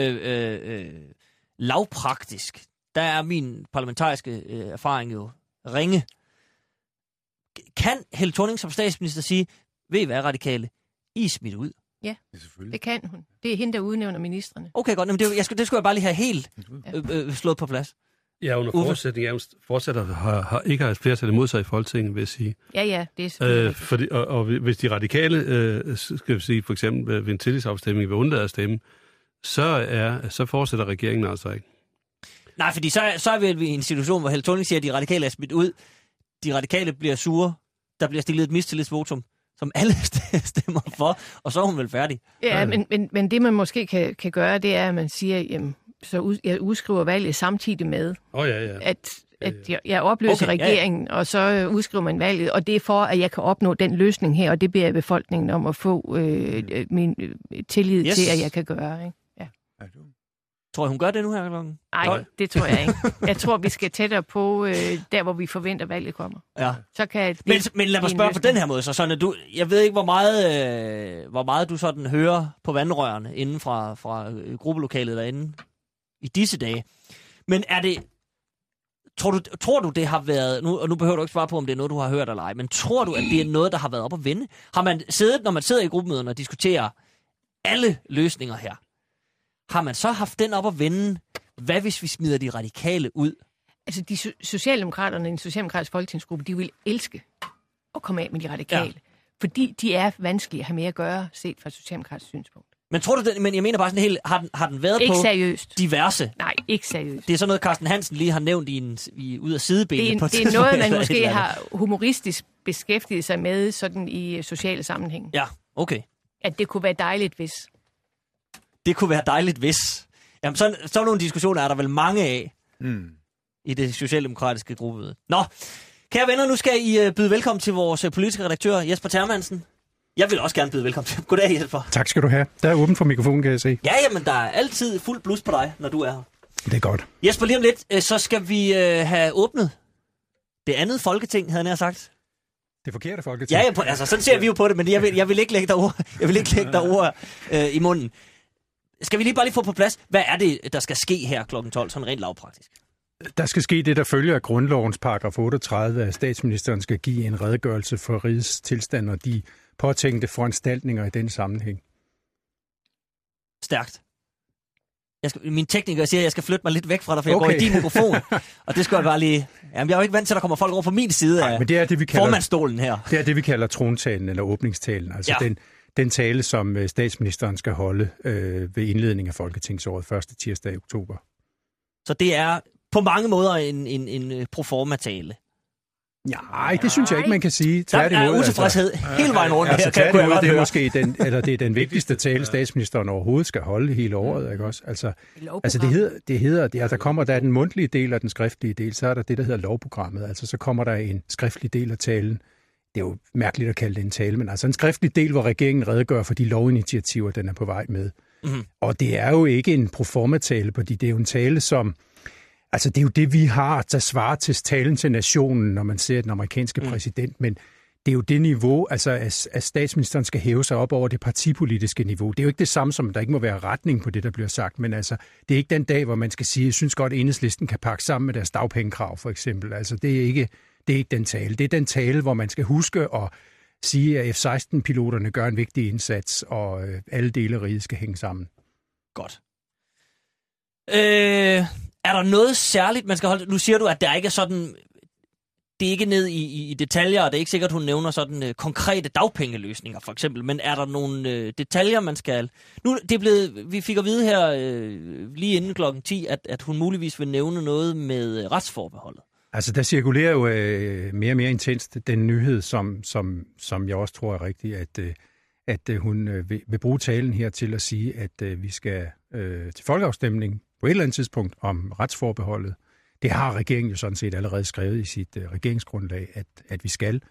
lavpraktisk. Der er min parlamentariske erfaring jo ringe. Kan Helle Thorning som statsminister sige, ved I hvad, radikale? I er smidt ud. Ja, det kan hun. Det er hende, der udnævner ministrene. Okay, godt. Men det skulle jeg bare lige have helt slået på plads. Ja, under forudsætning af, fortsætter ikke har et flertal imod sig i Folketinget, vil jeg sige. Ja, det er selvfølgelig. Og hvis de radikale, skal vi sige, for eksempel ved en tillidsafstemning vil undlade at stemme, så fortsætter regeringen altså ikke. Nej, fordi så er vi i en situation, hvor Helle Thorning siger, at de radikale er smidt ud. De radikale bliver sure. Der bliver stillet et mistillidsvotum, som alle stemmer for, og så er hun vel færdig. Ja, men det man måske kan gøre, det er, at man siger, jamen, jeg udskriver valget samtidig med, at jeg opløser regeringen, og så udskriver man valget, og det er for, at jeg kan opnå den løsning her, og det beder jeg befolkningen om at få min tillid til, at jeg kan gøre. Ikke? Ja. Tror jeg, hun gør det nu her klokken? Nej, det tror jeg ikke. Jeg tror, vi skal tættere på, der hvor vi forventer, valget kommer. Ja. Så kan men lad mig spørge på den her måde, så sådan, at jeg ved ikke, hvor meget du sådan hører på vandrørene inden fra gruppelokalet derinde i disse dage. Men er det... Tror du, det har været... Nu behøver du ikke svare på, om det er noget, du har hørt eller ej, men tror du, at det er noget, der har været op at vende? Har man siddet, når man sidder i gruppemøderne og diskuterer alle løsninger her, har man så haft den op at vende? Hvad hvis vi smider de radikale ud? Altså, de socialdemokraterne i en socialdemokratisk folketingsgruppe, de vil elske at komme af med de radikale. Ja. Fordi de er vanskelige at have med at gøre, set fra et socialdemokratisk synspunkt. Men tror du, men jeg mener bare sådan helt, har den været ikke på seriøst. Diverse? Nej, ikke seriøst. Det er sådan noget, Carsten Hansen lige har nævnt ud af sidebenet. Det er noget, man måske har humoristisk beskæftiget sig med sådan i sociale sammenhæng. Ja, okay. At det kunne være dejligt, hvis. Det kunne være dejligt, hvis. Jamen, sådan nogle diskussioner er der vel mange af i det socialdemokratiske gruppe. Nå, kære venner, nu skal I byde velkommen til vores politiske redaktør, Jesper Termansen. Jeg vil også gerne byde velkommen til. Goddag, Jesper. Tak skal du have. Der er åben for mikrofonen, kan jeg se. Ja, jamen, der er altid fuld blus på dig, når du er her. Det er godt. Jesper, lige om lidt, så skal vi have åbnet det andet folketing, havde jeg sagt. Det forkerte folketing. Ja, altså, sådan ser vi jo på det, men jeg vil ikke lægge dig ord i munden. Skal vi lige få på plads, hvad er det, der skal ske her kl. 12, sådan rent lavpraktisk? Der skal ske det, der følger af grundlovens paragraf 38, at statsministeren skal give en redegørelse for rigets tilstand og de påtænkte foranstaltninger i den sammenhæng. Stærkt. Min tekniker siger, at jeg skal flytte mig lidt væk fra dig, for jeg går i din mikrofon. Og det skal jeg bare lige... Jamen, jeg er jo ikke vant til, at der kommer folk over på min side af formandsstolen her. Det er det, vi kalder trontalen eller åbningstalen. Altså den tale, som statsministeren skal holde ved indledning af Folketingsåret 1. tirsdag i oktober. Så det er på mange måder en proforma-tale. Nej, det synes jeg ikke, man kan sige. Tværtimod, der er utilfredshed hele vejen rundt her. Tværtimod, det er måske det er den vigtigste tale, statsministeren overhovedet skal holde hele året. Ikke også? Altså det hedder, der er den mundtlige del og den skriftlige del, så er der det, der hedder lovprogrammet. Altså så kommer der en skriftlig del af talen. Det er jo mærkeligt at kalde det en tale, men altså en skriftlig del, hvor regeringen redegør for de lovinitiativer, den er på vej med. Mm-hmm. Og det er jo ikke en proforma-tale, fordi det er jo en tale, som... Altså, det er jo det, vi har, der svarer til talen til nationen, når man ser den amerikanske præsident, men det er jo det niveau, altså at statsministeren skal hæve sig op over det partipolitiske niveau. Det er jo ikke det samme som, at der ikke må være retning på det, der bliver sagt, men altså, det er ikke den dag, hvor man skal sige, jeg synes godt, at Enhedslisten kan pakke sammen med deres dagpengekrav, for eksempel. Altså, det er ikke den tale. Det er den tale, hvor man skal huske at sige, at F-16-piloterne gør en vigtig indsats, og alle dele af riget skal hænge sammen. Godt. Er der noget særligt, man skal holde... Nu siger du, at der ikke er sådan... Det er ikke ned i detaljer, og det er ikke sikkert, hun nævner sådan konkrete dagpengeløsninger, for eksempel. Men er der nogle detaljer, man skal... Nu, det er blevet... Vi fik at vide her lige inden klokken 10, at hun muligvis vil nævne noget med retsforbeholdet. Altså, der cirkulerer jo mere og mere intenst den nyhed, som jeg også tror er rigtig, at hun vil bruge talen her til at sige, at vi skal til folkeafstemning på et eller andet tidspunkt om retsforbeholdet. Det har regeringen jo sådan set allerede skrevet i sit regeringsgrundlag, at vi skal.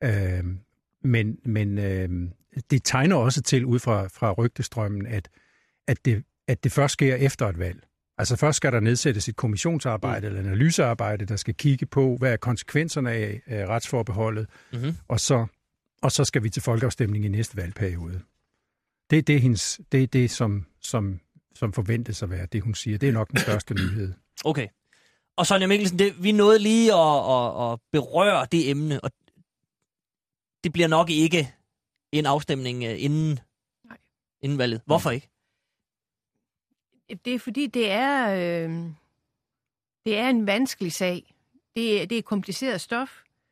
Men det tegner også til ud fra rygtestrømmen, at det først sker efter et valg. Altså først skal der nedsættes et kommissionsarbejde eller analysearbejde, der skal kigge på, hvad er konsekvenserne af retsforbeholdet, og så skal vi til folkeafstemning i næste valgperiode. Det er det, som forventes at være det, hun siger. Det er nok den største nyhed. Okay. Og Sonja Mikkelsen, vi nåede lige at berøre det emne, og det bliver nok ikke en afstemning inden valget. Hvorfor ikke? Det er fordi, det er en vanskelig sag. Det er kompliceret stof,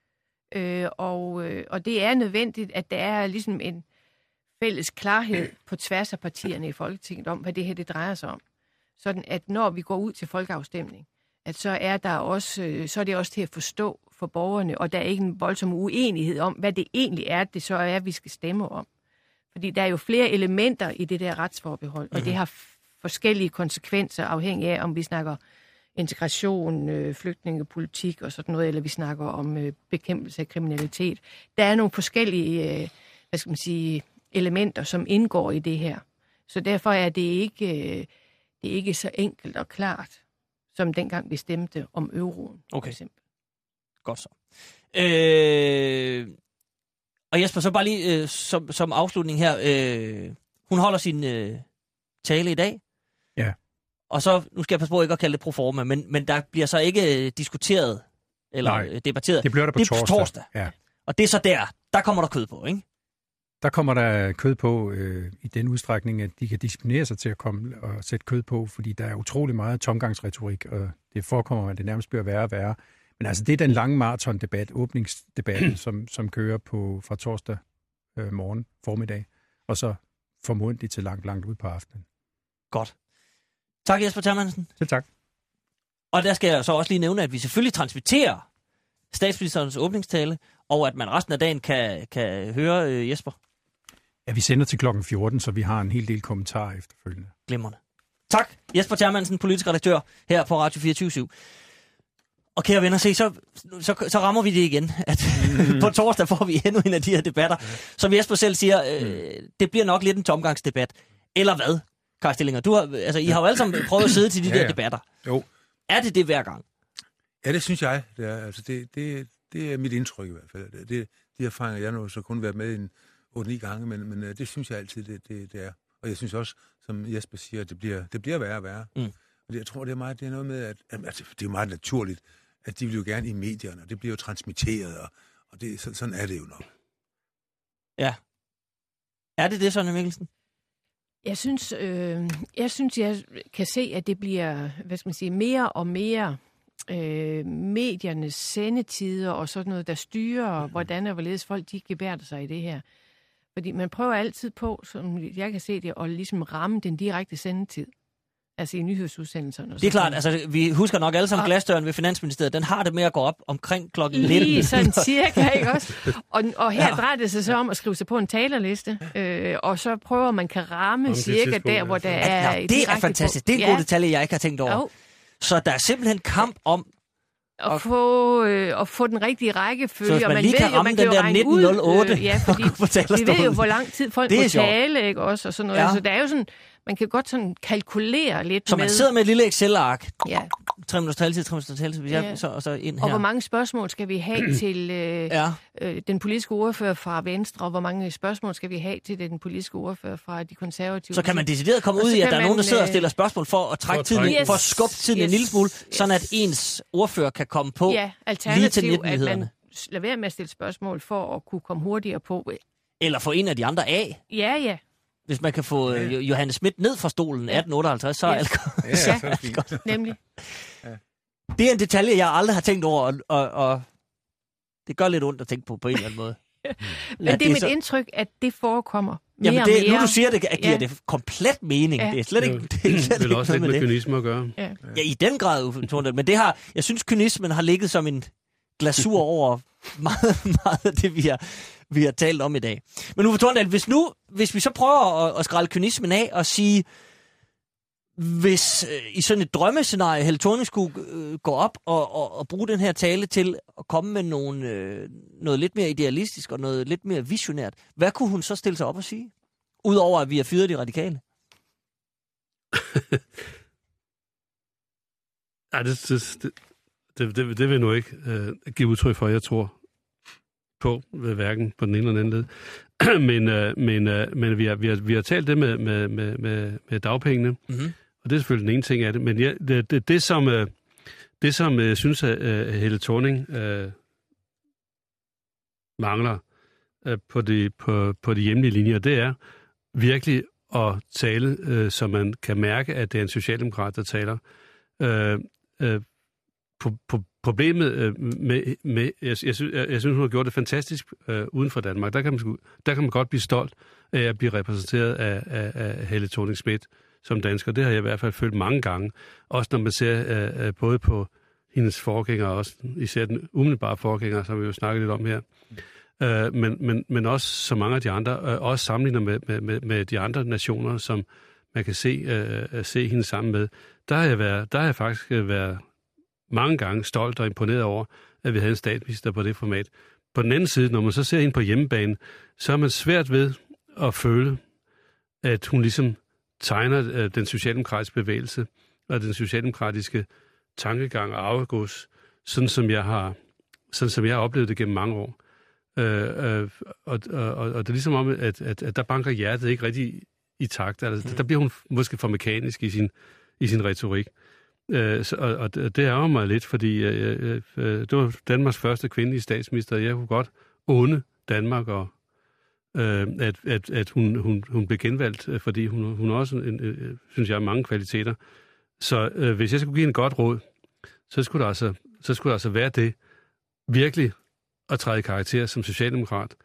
og det er nødvendigt, at der er ligesom en fælles klarhed på tværs af partierne i Folketinget om, hvad det her det drejer sig om. Sådan at når vi går ud til folkeafstemning, at så er det også til at forstå for borgerne, og der er ikke en voldsom uenighed om, hvad det egentlig er, det så er, vi skal stemme om. Fordi der er jo flere elementer i det der retsforbehold, og det har forskellige konsekvenser afhængig af, om vi snakker integration, flygtningepolitik og sådan noget, eller vi snakker om bekæmpelse af kriminalitet. Der er nogle forskellige, elementer, som indgår i det her. Så derfor er det ikke så enkelt og klart, som dengang vi stemte om euroen. Okay. For eksempel. Godt så. Og Jesper, så bare lige som afslutning her. Hun holder sin tale i dag. Ja. Og så, nu skal jeg passe på ikke at kalde det proforma, men der bliver så ikke diskuteret eller debatteret. Det bliver der på torsdag. Ja. Og det er så der kommer der kød på, ikke? Der kommer der kød på i den udstrækning, at de kan disciplinere sig til at komme og sætte kød på, fordi der er utrolig meget tomgangsretorik, og det forekommer, at det nærmest bliver værre og værre. Men altså, det er den lange maratondebat, åbningsdebatten, som kører fra torsdag morgen formiddag, og så formodentlig til langt ud på aftenen. Godt. Tak, Jesper Termansen. Selv tak. Og der skal jeg så også lige nævne, at vi selvfølgelig transmitterer statsministerens åbningstale, og at man resten af dagen kan høre Jesper? Ja, vi sender til klokken 14, så vi har en hel del kommentarer efterfølgende. Glimrende. Tak, Jesper Thermansen, politisk redaktør her på Radio 24/7. Og kære venner, se, så rammer vi det igen, at på torsdag får vi endnu en af de her debatter. Som Jesper selv siger, det bliver nok lidt en tomgangsdebat. Eller hvad, Kaj Stillinger? I har jo alle sammen prøvet at sidde til de der debatter. Jo. Er det hver gang? Ja, det synes jeg. Det er, altså, det er mit indtryk i hvert fald. De erfaringer, jeg nu så kun været med en 8-9 gange, men det synes jeg altid, det er. Og jeg synes også, som Jesper siger, at det bliver værre og værre. Og jeg tror, det er noget med, at altså, det er meget naturligt, at de vil jo gerne i medierne, og det bliver jo transmitteret, og det, sådan er det jo nok. Ja. Er det Sonja Mikkelsen? Jeg synes, jeg kan se, at det bliver, mere og mere mediernes sendetider og sådan noget, der styrer, hvordan og hvorledes folk de gebærder sig i det her. Fordi man prøver altid på, som jeg kan se det, at ligesom ramme den direkte sendetid. Altså i nyhedsudsendelserne. Det er klart, altså vi husker nok alle sammen glasdøren ved Finansministeriet. Den har det med at gå op omkring klokken 19. Lige sådan cirka, ikke også? Og her drejer det sig så om at skrive sig på en talerliste, og så prøver man kan ramme cirka der, hvor der er det er fantastisk. Det er en god detalje, jeg ikke har tænkt over. Så der er simpelthen kamp om at få den rigtige rækkefølge. Så man lige kan ramme den der 1908. Ja, fordi vi ved jo, hvor lang tid folk må tale, ikke også? Og sådan noget. Ja. Så der er jo sådan, man kan godt sådan kalkulere lidt så med. Så man sidder med et lille Excel-ark. Ja. 3 minutters taletid, og så ind her. Og hvor mange spørgsmål skal vi have til den politiske ordfører fra Venstre, og hvor mange spørgsmål skal vi have til den politiske ordfører fra de konservative? Så kan man decideret komme ud i, at der er nogen, der sidder og stiller spørgsmål for at trække tiden, for at skubbe tiden en lille smule, sådan at ens ordfører kan komme på lige til 19-nyhederne. At man lader være med at stille spørgsmål for at kunne komme hurtigere på. Eller få en af de andre af. Ja. Hvis man kan få Johannes Schmidt ned fra stolen 1858, så er alt godt. Ja, så er fint. Nemlig. Det er en detalje, jeg aldrig har tænkt over, og det gør lidt ondt at tænke på en eller anden måde. Men det er mit indtryk, at det forekommer mere og mere. Nu du siger det, giver det komplet mening. Ja. Det er slet ikke det vil også lidt med kynisme at gøre. Ja, i den grad. Men det har, jeg synes, kynismen har ligget som en glasur over meget af det, vi har talt om i dag. Men Uffe Torndal, hvis vi så prøver at skrælle kynismen af og sige, hvis i sådan et drømmescenarie, Helle Thorning skulle gå op og bruge den her tale til at komme med noget lidt mere idealistisk og noget lidt mere visionært, hvad kunne hun så stille sig op og sige? Udover at vi har fyret de radikale? Nej, det vil jeg nu ikke give udtryk for, jeg tror på, hverken på den ene eller den anden led. Men vi har talt det med dagpengene, og det er selvfølgelig den ene ting af det. Men det som jeg synes, at Helle Thorning mangler på de hjemlige linjer, det er virkelig at tale, så man kan mærke, at det er en socialdemokrat, der taler. Problemet med jeg synes, hun har gjort det fantastisk uden for Danmark. Der kan man godt blive stolt af at blive repræsenteret af Helle Thorning-Schmidt som dansker. Det har jeg i hvert fald følt mange gange. Også når man ser både på hendes forgængere, og også især den umiddelbare forgænger, som vi jo snakker lidt om her. Men også så mange af de andre, også sammenligner med de andre nationer, som man kan se hende sammen med. Der har jeg faktisk været mange gange stolt og imponeret over, at vi havde en statsminister på det format. På den anden side, når man så ser hende på hjemmebane, så er man svært ved at føle, at hun ligesom tegner den socialdemokratiske bevægelse og den socialdemokratiske tankegang og afgås, sådan som jeg har oplevet det gennem mange år. Og det er ligesom om, at der banker hjertet ikke rigtig i takt. Altså, der bliver hun måske for mekanisk i sin retorik. Og det ærger mig lidt, fordi det var Danmarks første kvindelige statsminister. Jeg kunne godt unde Danmark, og at hun blev genvalgt, fordi hun også, synes jeg, har mange kvaliteter. Så hvis jeg skulle give en godt råd, så skulle der altså være det virkelig at træde i karakter som socialdemokrat,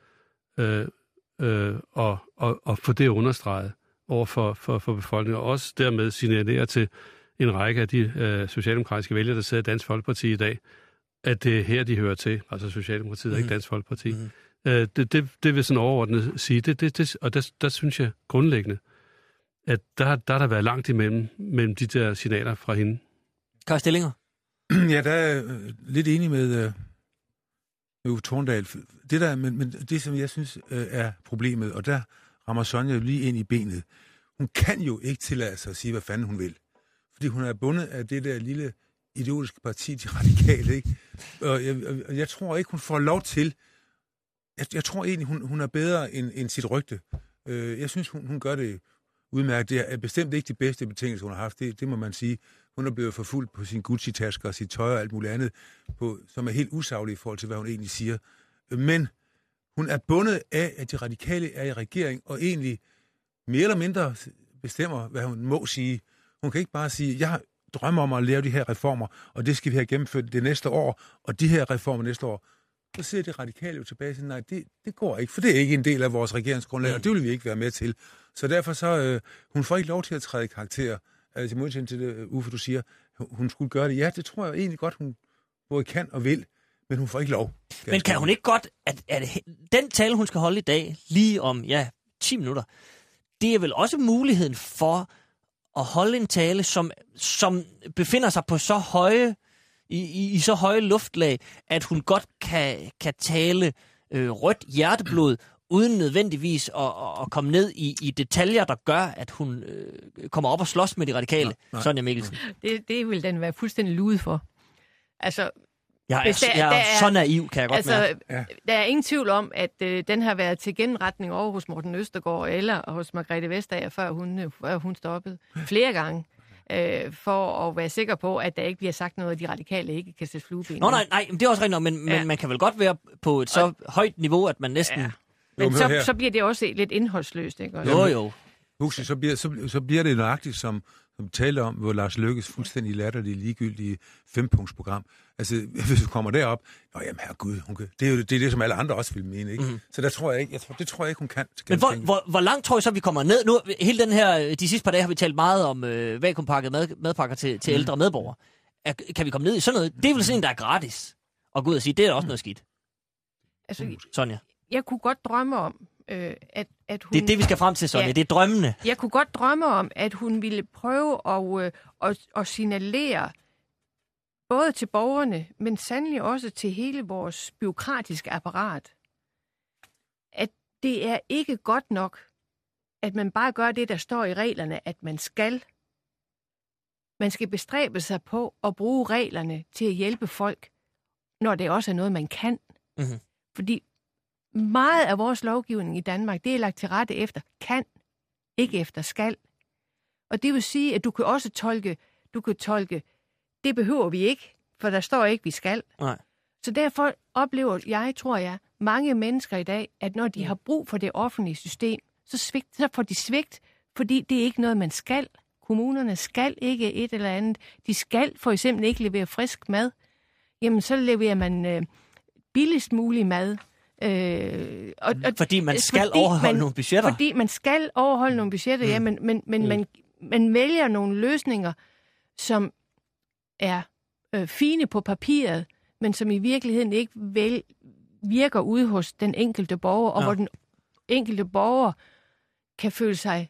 og få det understreget over for befolkningen, og også dermed signalere til en række af de socialdemokratiske vælgere, der sidder i Dansk Folkeparti i dag, at det er her, de hører til, altså Socialdemokratiet, ikke Dansk Folkeparti. Det vil sådan overordnet sige. Og der synes jeg grundlæggende, at der været langt mellem de der signaler fra hende. Kaj Stillinger? Ja, der er lidt enig med Uffe Torndal. Men det, som jeg synes er problemet, og der rammer Sonja jo lige ind i benet. Hun kan jo ikke tillade sig at sige, hvad fanden hun vil. Fordi hun er bundet af det der lille idiotiske parti, de radikale, ikke? Og jeg tror ikke, hun får lov til. Jeg tror egentlig, hun er bedre end sit rygte. Jeg synes, hun gør det udmærket. Det er bestemt ikke de bedste betingelser, hun har haft. Det må man sige. Hun er blevet forfulgt på sin Gucci-tasker og sit tøj og alt muligt andet, som er helt usagligt i forhold til, hvad hun egentlig siger. Men hun er bundet af, at de radikale er i regering, og egentlig mere eller mindre bestemmer, hvad hun må sige. Hun kan ikke bare sige, jeg drømmer om at lave de her reformer, og det skal vi have gennemført det næste år, og de her reformer næste år. Så siger de radikale jo tilbage til, nej, det går ikke, for det er ikke en del af vores regeringsgrundlag, og det vil vi ikke være med til. Så derfor så, hun får ikke lov til at træde i karakter. Altså, i modsætning til det, Uffe, du siger, hun skulle gøre det. Ja, det tror jeg egentlig godt, hun både kan og vil, men hun får ikke lov. Men kan hun ikke godt, at den tale, hun skal holde i dag, lige om, 10 minutter, det er vel også muligheden for at holde en tale, som befinder sig på så høje, i så høje luftlag, at hun godt kan tale rødt hjerteblod, uden nødvendigvis at komme ned i detaljer, der gør, at hun kommer op og slås med de radikale. Sonja Mikkelsen. Det vil den være fuldstændig ludet for. Altså, jeg er så naiv, kan jeg godt mærke. Der er ingen tvivl om, at den har været til genretning over hos Morten Østergaard eller hos Margrethe Vestager, før hun stoppede flere gange. For at være sikker på, at der ikke bliver sagt noget, at de radikale ikke kan sætte flueben. Nej, det er også rigtigt, men man kan vel godt være på et så højt niveau, at man næsten... Ja. Men så bliver det også lidt indholdsløst, ikke? Jo. Husk, så bliver det nøjagtigt, som taler om, hvor Lars Løkkes fuldstændig latterlige, ligegyldige 5-punktsprogram. Altså, hvis du kommer derop, jamen herregud, det er det, som alle andre også vil mene, ikke? Så der tror jeg ikke, det tror jeg ikke, hun kan. Men hvor langt tror I så, vi kommer ned? Nu, hele den her, de sidste par dage har vi talt meget om vakuumpakket madpakker til ældre medborgere. Kan vi komme ned i sådan noget? Det er vel sådan en, der er gratis at gå ud og sige, det er også noget skidt. Altså, Sonja? Jeg kunne godt drømme om, at hun... Det er det, vi skal frem til, Sonja. Ja, det er drømmene. Jeg kunne godt drømme om, at hun ville prøve at signalere både til borgerne, men sandelig også til hele vores bureaukratiske apparat, at det er ikke godt nok, at man bare gør det, der står i reglerne, at man skal. Man skal bestræbe sig på at bruge reglerne til at hjælpe folk, når det også er noget, man kan. Mm-hmm. Fordi meget af vores lovgivning i Danmark, det er lagt til rette efter kan, ikke efter skal. Og det vil sige, at du kan også tolke, det behøver vi ikke, for der står ikke, vi skal. Nej. Så derfor oplever tror jeg, mange mennesker i dag, at når de har brug for det offentlige system, så får de svigt, fordi det er ikke noget, man skal. Kommunerne skal ikke et eller andet. De skal for eksempel ikke levere frisk mad. Jamen, så leverer man billigst mulig mad. Fordi man skal overholde nogle budgetter. Fordi man skal overholde nogle budgetter, ja, men man vælger nogle løsninger, som er fine på papiret, men som i virkeligheden ikke virker ude hos den enkelte borger, og hvor den enkelte borger kan føle sig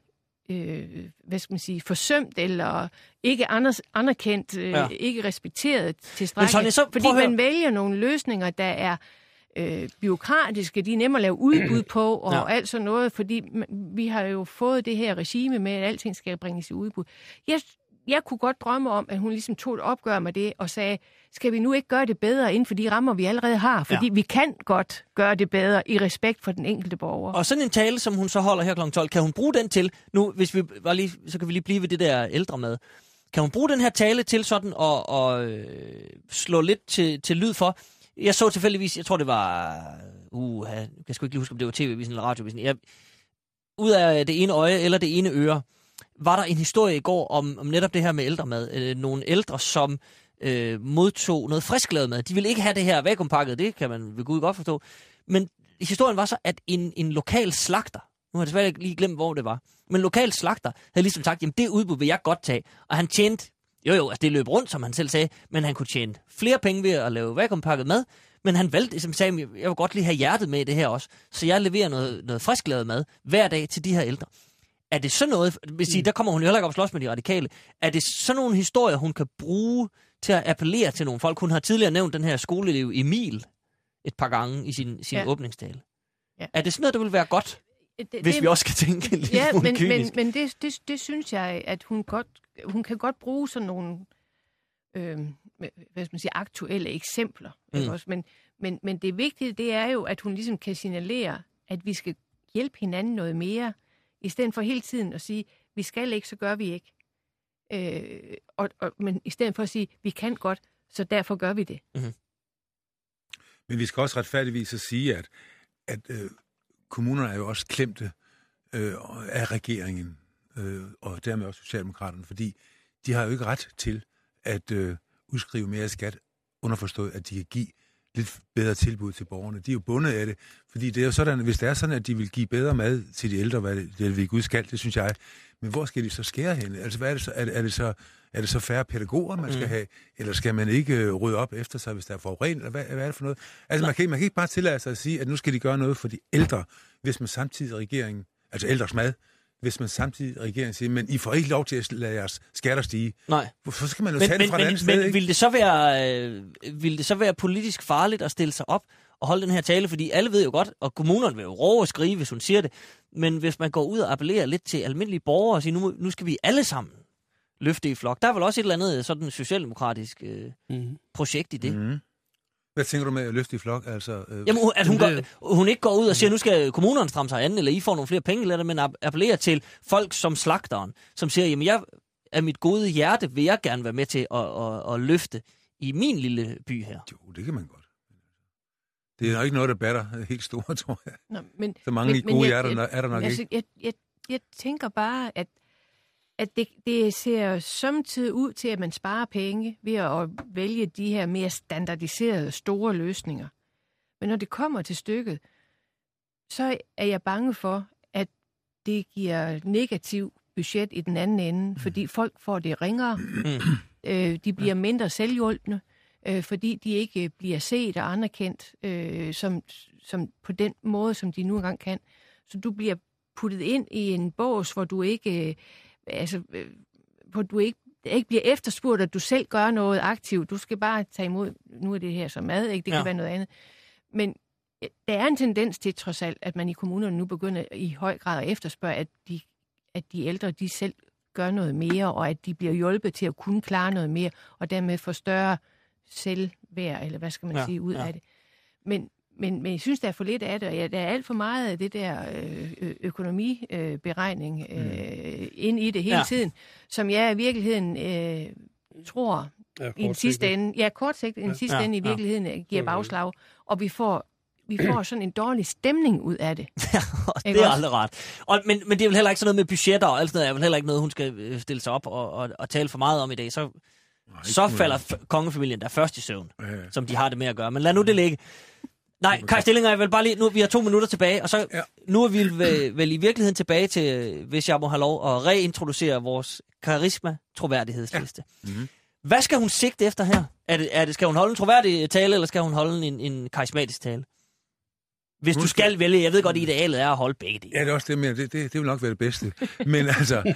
forsømt, eller ikke anerkendt, ikke respekteret tilstrækkeligt. Fordi man vælger nogle løsninger, der er bureaukratiske, de er nemme at lave udbud på, og alt sådan noget, fordi vi har jo fået det her regime med, at alting skal bringes i udbud. Jeg kunne godt drømme om, at hun ligesom tog et opgør med det, og sagde, skal vi nu ikke gøre det bedre inden for de rammer, vi allerede har? Fordi vi kan godt gøre det bedre i respekt for den enkelte borger. Og sådan en tale, som hun så holder her kl. 12, kan hun bruge den til, nu hvis vi var lige, så kan vi lige blive ved det der ældre med. Kan hun bruge den her tale til sådan at slå lidt til lyd for? Jeg så tilfældigvis, jeg tror det var, jeg skal ikke lige huske, om det var tv-avisen eller radiovisen. Ud af det ene øje eller det ene øre, var der en historie i går om netop det her med ældremad. Nogle ældre, som modtog noget frisklavet mad. De ville ikke have det her vakuumpakket, det kan man ved Gud godt forstå. Men historien var så, at en lokal slagter, nu har jeg desværre lige glemt, hvor det var, men en lokal slagter havde ligesom sagt, jamen det udbud vil jeg godt tage. Og han tjente Jo, altså det løb rundt, som han selv sagde, men han kunne tjene flere penge ved at lave vakuumpakket mad, men han valgte, som sagde, jeg vil godt lige have hjertet med i det her også, så jeg leverer noget frisklavet mad hver dag til de her ældre. Er det sådan noget, hvis der kommer hun jo heller ikke op og slås med de radikale, er det sådan nogle historier, hun kan bruge til at appellere til nogle folk? Hun har tidligere nævnt den her skoleelev Emil et par gange i sin åbningstale. Ja. Er det sådan noget, der vil være godt, hvis vi også skal tænke lidt kynisk? Men det synes jeg, at hun kan godt bruge sådan nogle hvad skal man sige, aktuelle eksempler. Også? Men det vigtige, det er jo, at hun ligesom kan signalere, at vi skal hjælpe hinanden noget mere, i stedet for hele tiden at sige, vi skal ikke, så gør vi ikke. Men i stedet for at sige, vi kan godt, så derfor gør vi det. Mm-hmm. Men vi skal også retfærdigvis at sige, at kommunerne er jo også klemte af regeringen, og dermed også Socialdemokraterne, fordi de har jo ikke ret til at udskrive mere skat, underforstået, at de kan give lidt bedre tilbud til borgerne. De er jo bundet af det, fordi det er jo sådan, hvis det er sådan, at de vil give bedre mad til de ældre, hvad det vil Gud skal, det synes jeg. Men hvor skal de så skære hen? Altså, hvad er det så? Er det så færre pædagoger, man skal have? Eller skal man ikke rydde op efter sig, hvis der er forurenet? Eller hvad er det for noget? Altså, man kan ikke bare tillade sig at sige, at nu skal de gøre noget for de ældre, hvis man samtidig regeringen, altså ældres mad, hvis man samtidig regeringen siger, men I får ikke lov til at lade jeres skatter stige. Nej. Hvorfor skal man jo tage det fra et andet sted, ikke? Vil det så være politisk farligt at stille sig op og holde den her tale? Fordi alle ved jo godt, og kommunerne vil jo råbe og skrige, hvis hun siger det. Men hvis man går ud og appellerer lidt til almindelige borgere og siger, nu skal vi alle sammen løfte i flok. Der er vel også et eller andet sådan socialdemokratisk projekt i det. Mm-hmm. Hvad tænker du med at løfte i flok? Altså, jamen, at hun ikke går ud og siger, nu skal kommunerne stramme sig an, eller I får nogle flere penge, men appellerer til folk som slagteren, som siger, jamen jeg af mit gode hjerte vil jeg gerne være med til at løfte i min lille by her. Jo, det kan man godt. Det er nok ikke noget, der batter helt store, tror jeg. Nå, så mange gode hjerter er der nok ikke. Jeg tænker bare, at det ser samtidig ud til, at man sparer penge ved at vælge de her mere standardiserede store løsninger. Men når det kommer til stykket, så er jeg bange for, at det giver negativ budget i den anden ende, fordi folk får det ringere, de bliver mindre selvhjulpne, fordi de ikke bliver set og anerkendt som på den måde, som de nu engang kan. Så du bliver puttet ind i en bås, hvor du ikke... hvor du ikke bliver efterspurgt, at du selv gør noget aktivt. Du skal bare tage imod, nu er det her som mad, ikke? Det kan være noget andet. Men der er en tendens til, trods alt, at man i kommunerne nu begynder i høj grad at efterspørge, at de ældre, de selv gør noget mere, og at de bliver hjulpet til at kunne klare noget mere, og dermed få større selvværd, eller hvad skal man sige, ud af det. Men jeg synes, der er for lidt af det, og der er alt for meget af det der økonomiberegning ind i det hele tiden, som jeg i virkeligheden tror i den sidste ende, kortsigtet i den sidste ende i virkeligheden giver bagslag, og vi får sådan en dårlig stemning ud af det. Det er aldrig rart. Men det er vel heller ikke sådan noget med budgetter og alt sådan noget, er vel heller ikke noget, hun skal stille sig op og tale for meget om i dag. Så falder kongefamilien der først i søvn, som de har det med at gøre. Men lad nu det ligge. Nej, Kai Stillinger, jeg vil bare lige, nu vi har 2 minutter tilbage, og så nu er vi vel i virkeligheden tilbage til, hvis jeg må have lov, at reintroducere vores karisma-troværdighedsliste. Ja. Mm-hmm. Hvad skal hun sigte efter her? Skal hun holde en troværdig tale, eller skal hun holde en karismatisk tale? Hvis du skal vælge, jeg ved godt, idealet er at holde begge dele. Ja, det er også det, men det vil nok være det bedste. Men altså,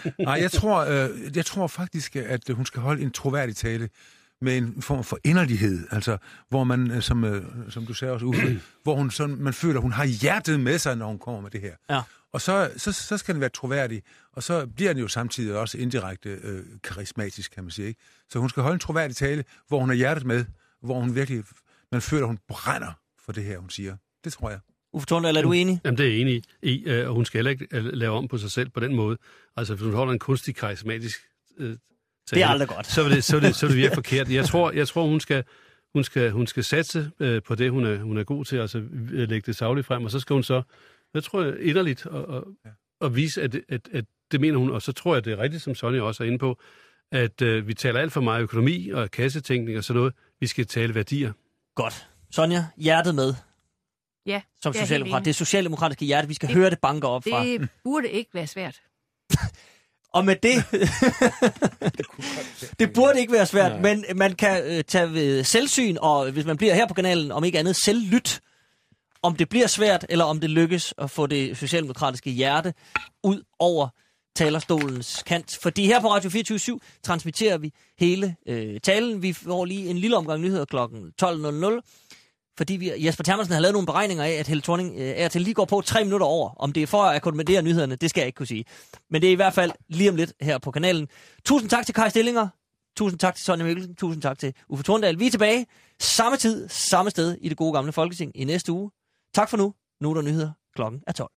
jeg tror faktisk, at hun skal holde en troværdig tale, med en form for inderlighed, altså hvor man, som du sagde også, Uffe, hvor man føler, hun har hjertet med sig, når hun kommer med det her. Ja. Og så skal den være troværdig, og så bliver den jo samtidig også indirekte karismatisk, kan man sige, ikke? Så hun skal holde en troværdig tale, hvor hun har hjertet med, hvor hun virkelig, man føler, hun brænder for det her, hun siger. Det tror jeg. Uffe Torndal, er du enig? Jamen, det er jeg enig i, og hun skal heller ikke lave om på sig selv på den måde. Altså, hvis hun holder en kunstig karismatisk det er aldrig godt. Så er det virkelig forkert. Jeg tror hun skal satse på det, hun er god til, altså lægge det sagligt frem, og så skal hun jeg tror inderligt at vise, at det mener hun, og så tror jeg, det er rigtigt, som Sonja også er inde på, at vi taler alt for meget økonomi og kassetænkning og sådan noget. Vi skal tale værdier. Godt. Sonja, hjertet med. Ja. Som socialdemokrat. Det socialdemokratiske hjerte, vi skal høre det banker op fra. Det burde ikke være svært. Og med det, det burde ikke være svært, men man kan tage ved selvsyn, og hvis man bliver her på kanalen, om ikke andet selvlyt, om det bliver svært, eller om det lykkes at få det socialdemokratiske hjerte ud over talerstolens kant. Fordi her på Radio 24/7 transmitterer vi hele talen. Vi får lige en lille omgang nyheder kl. 12.00. Fordi Jesper Termansen har lavet nogle beregninger af, at Helle Thorning er til lige går på 3 minutter over. Om det er for at akkommodere nyhederne, det skal jeg ikke kunne sige. Men det er i hvert fald lige om lidt her på kanalen. Tusind tak til Kai Stillinger. Tusind tak til Sonja Mikkelsen. Tusind tak til Uffe Torndal. Vi er tilbage samme tid, samme sted i det gode gamle Folketing i næste uge. Tak for nu. Nu er der nyheder. Klokken er 12.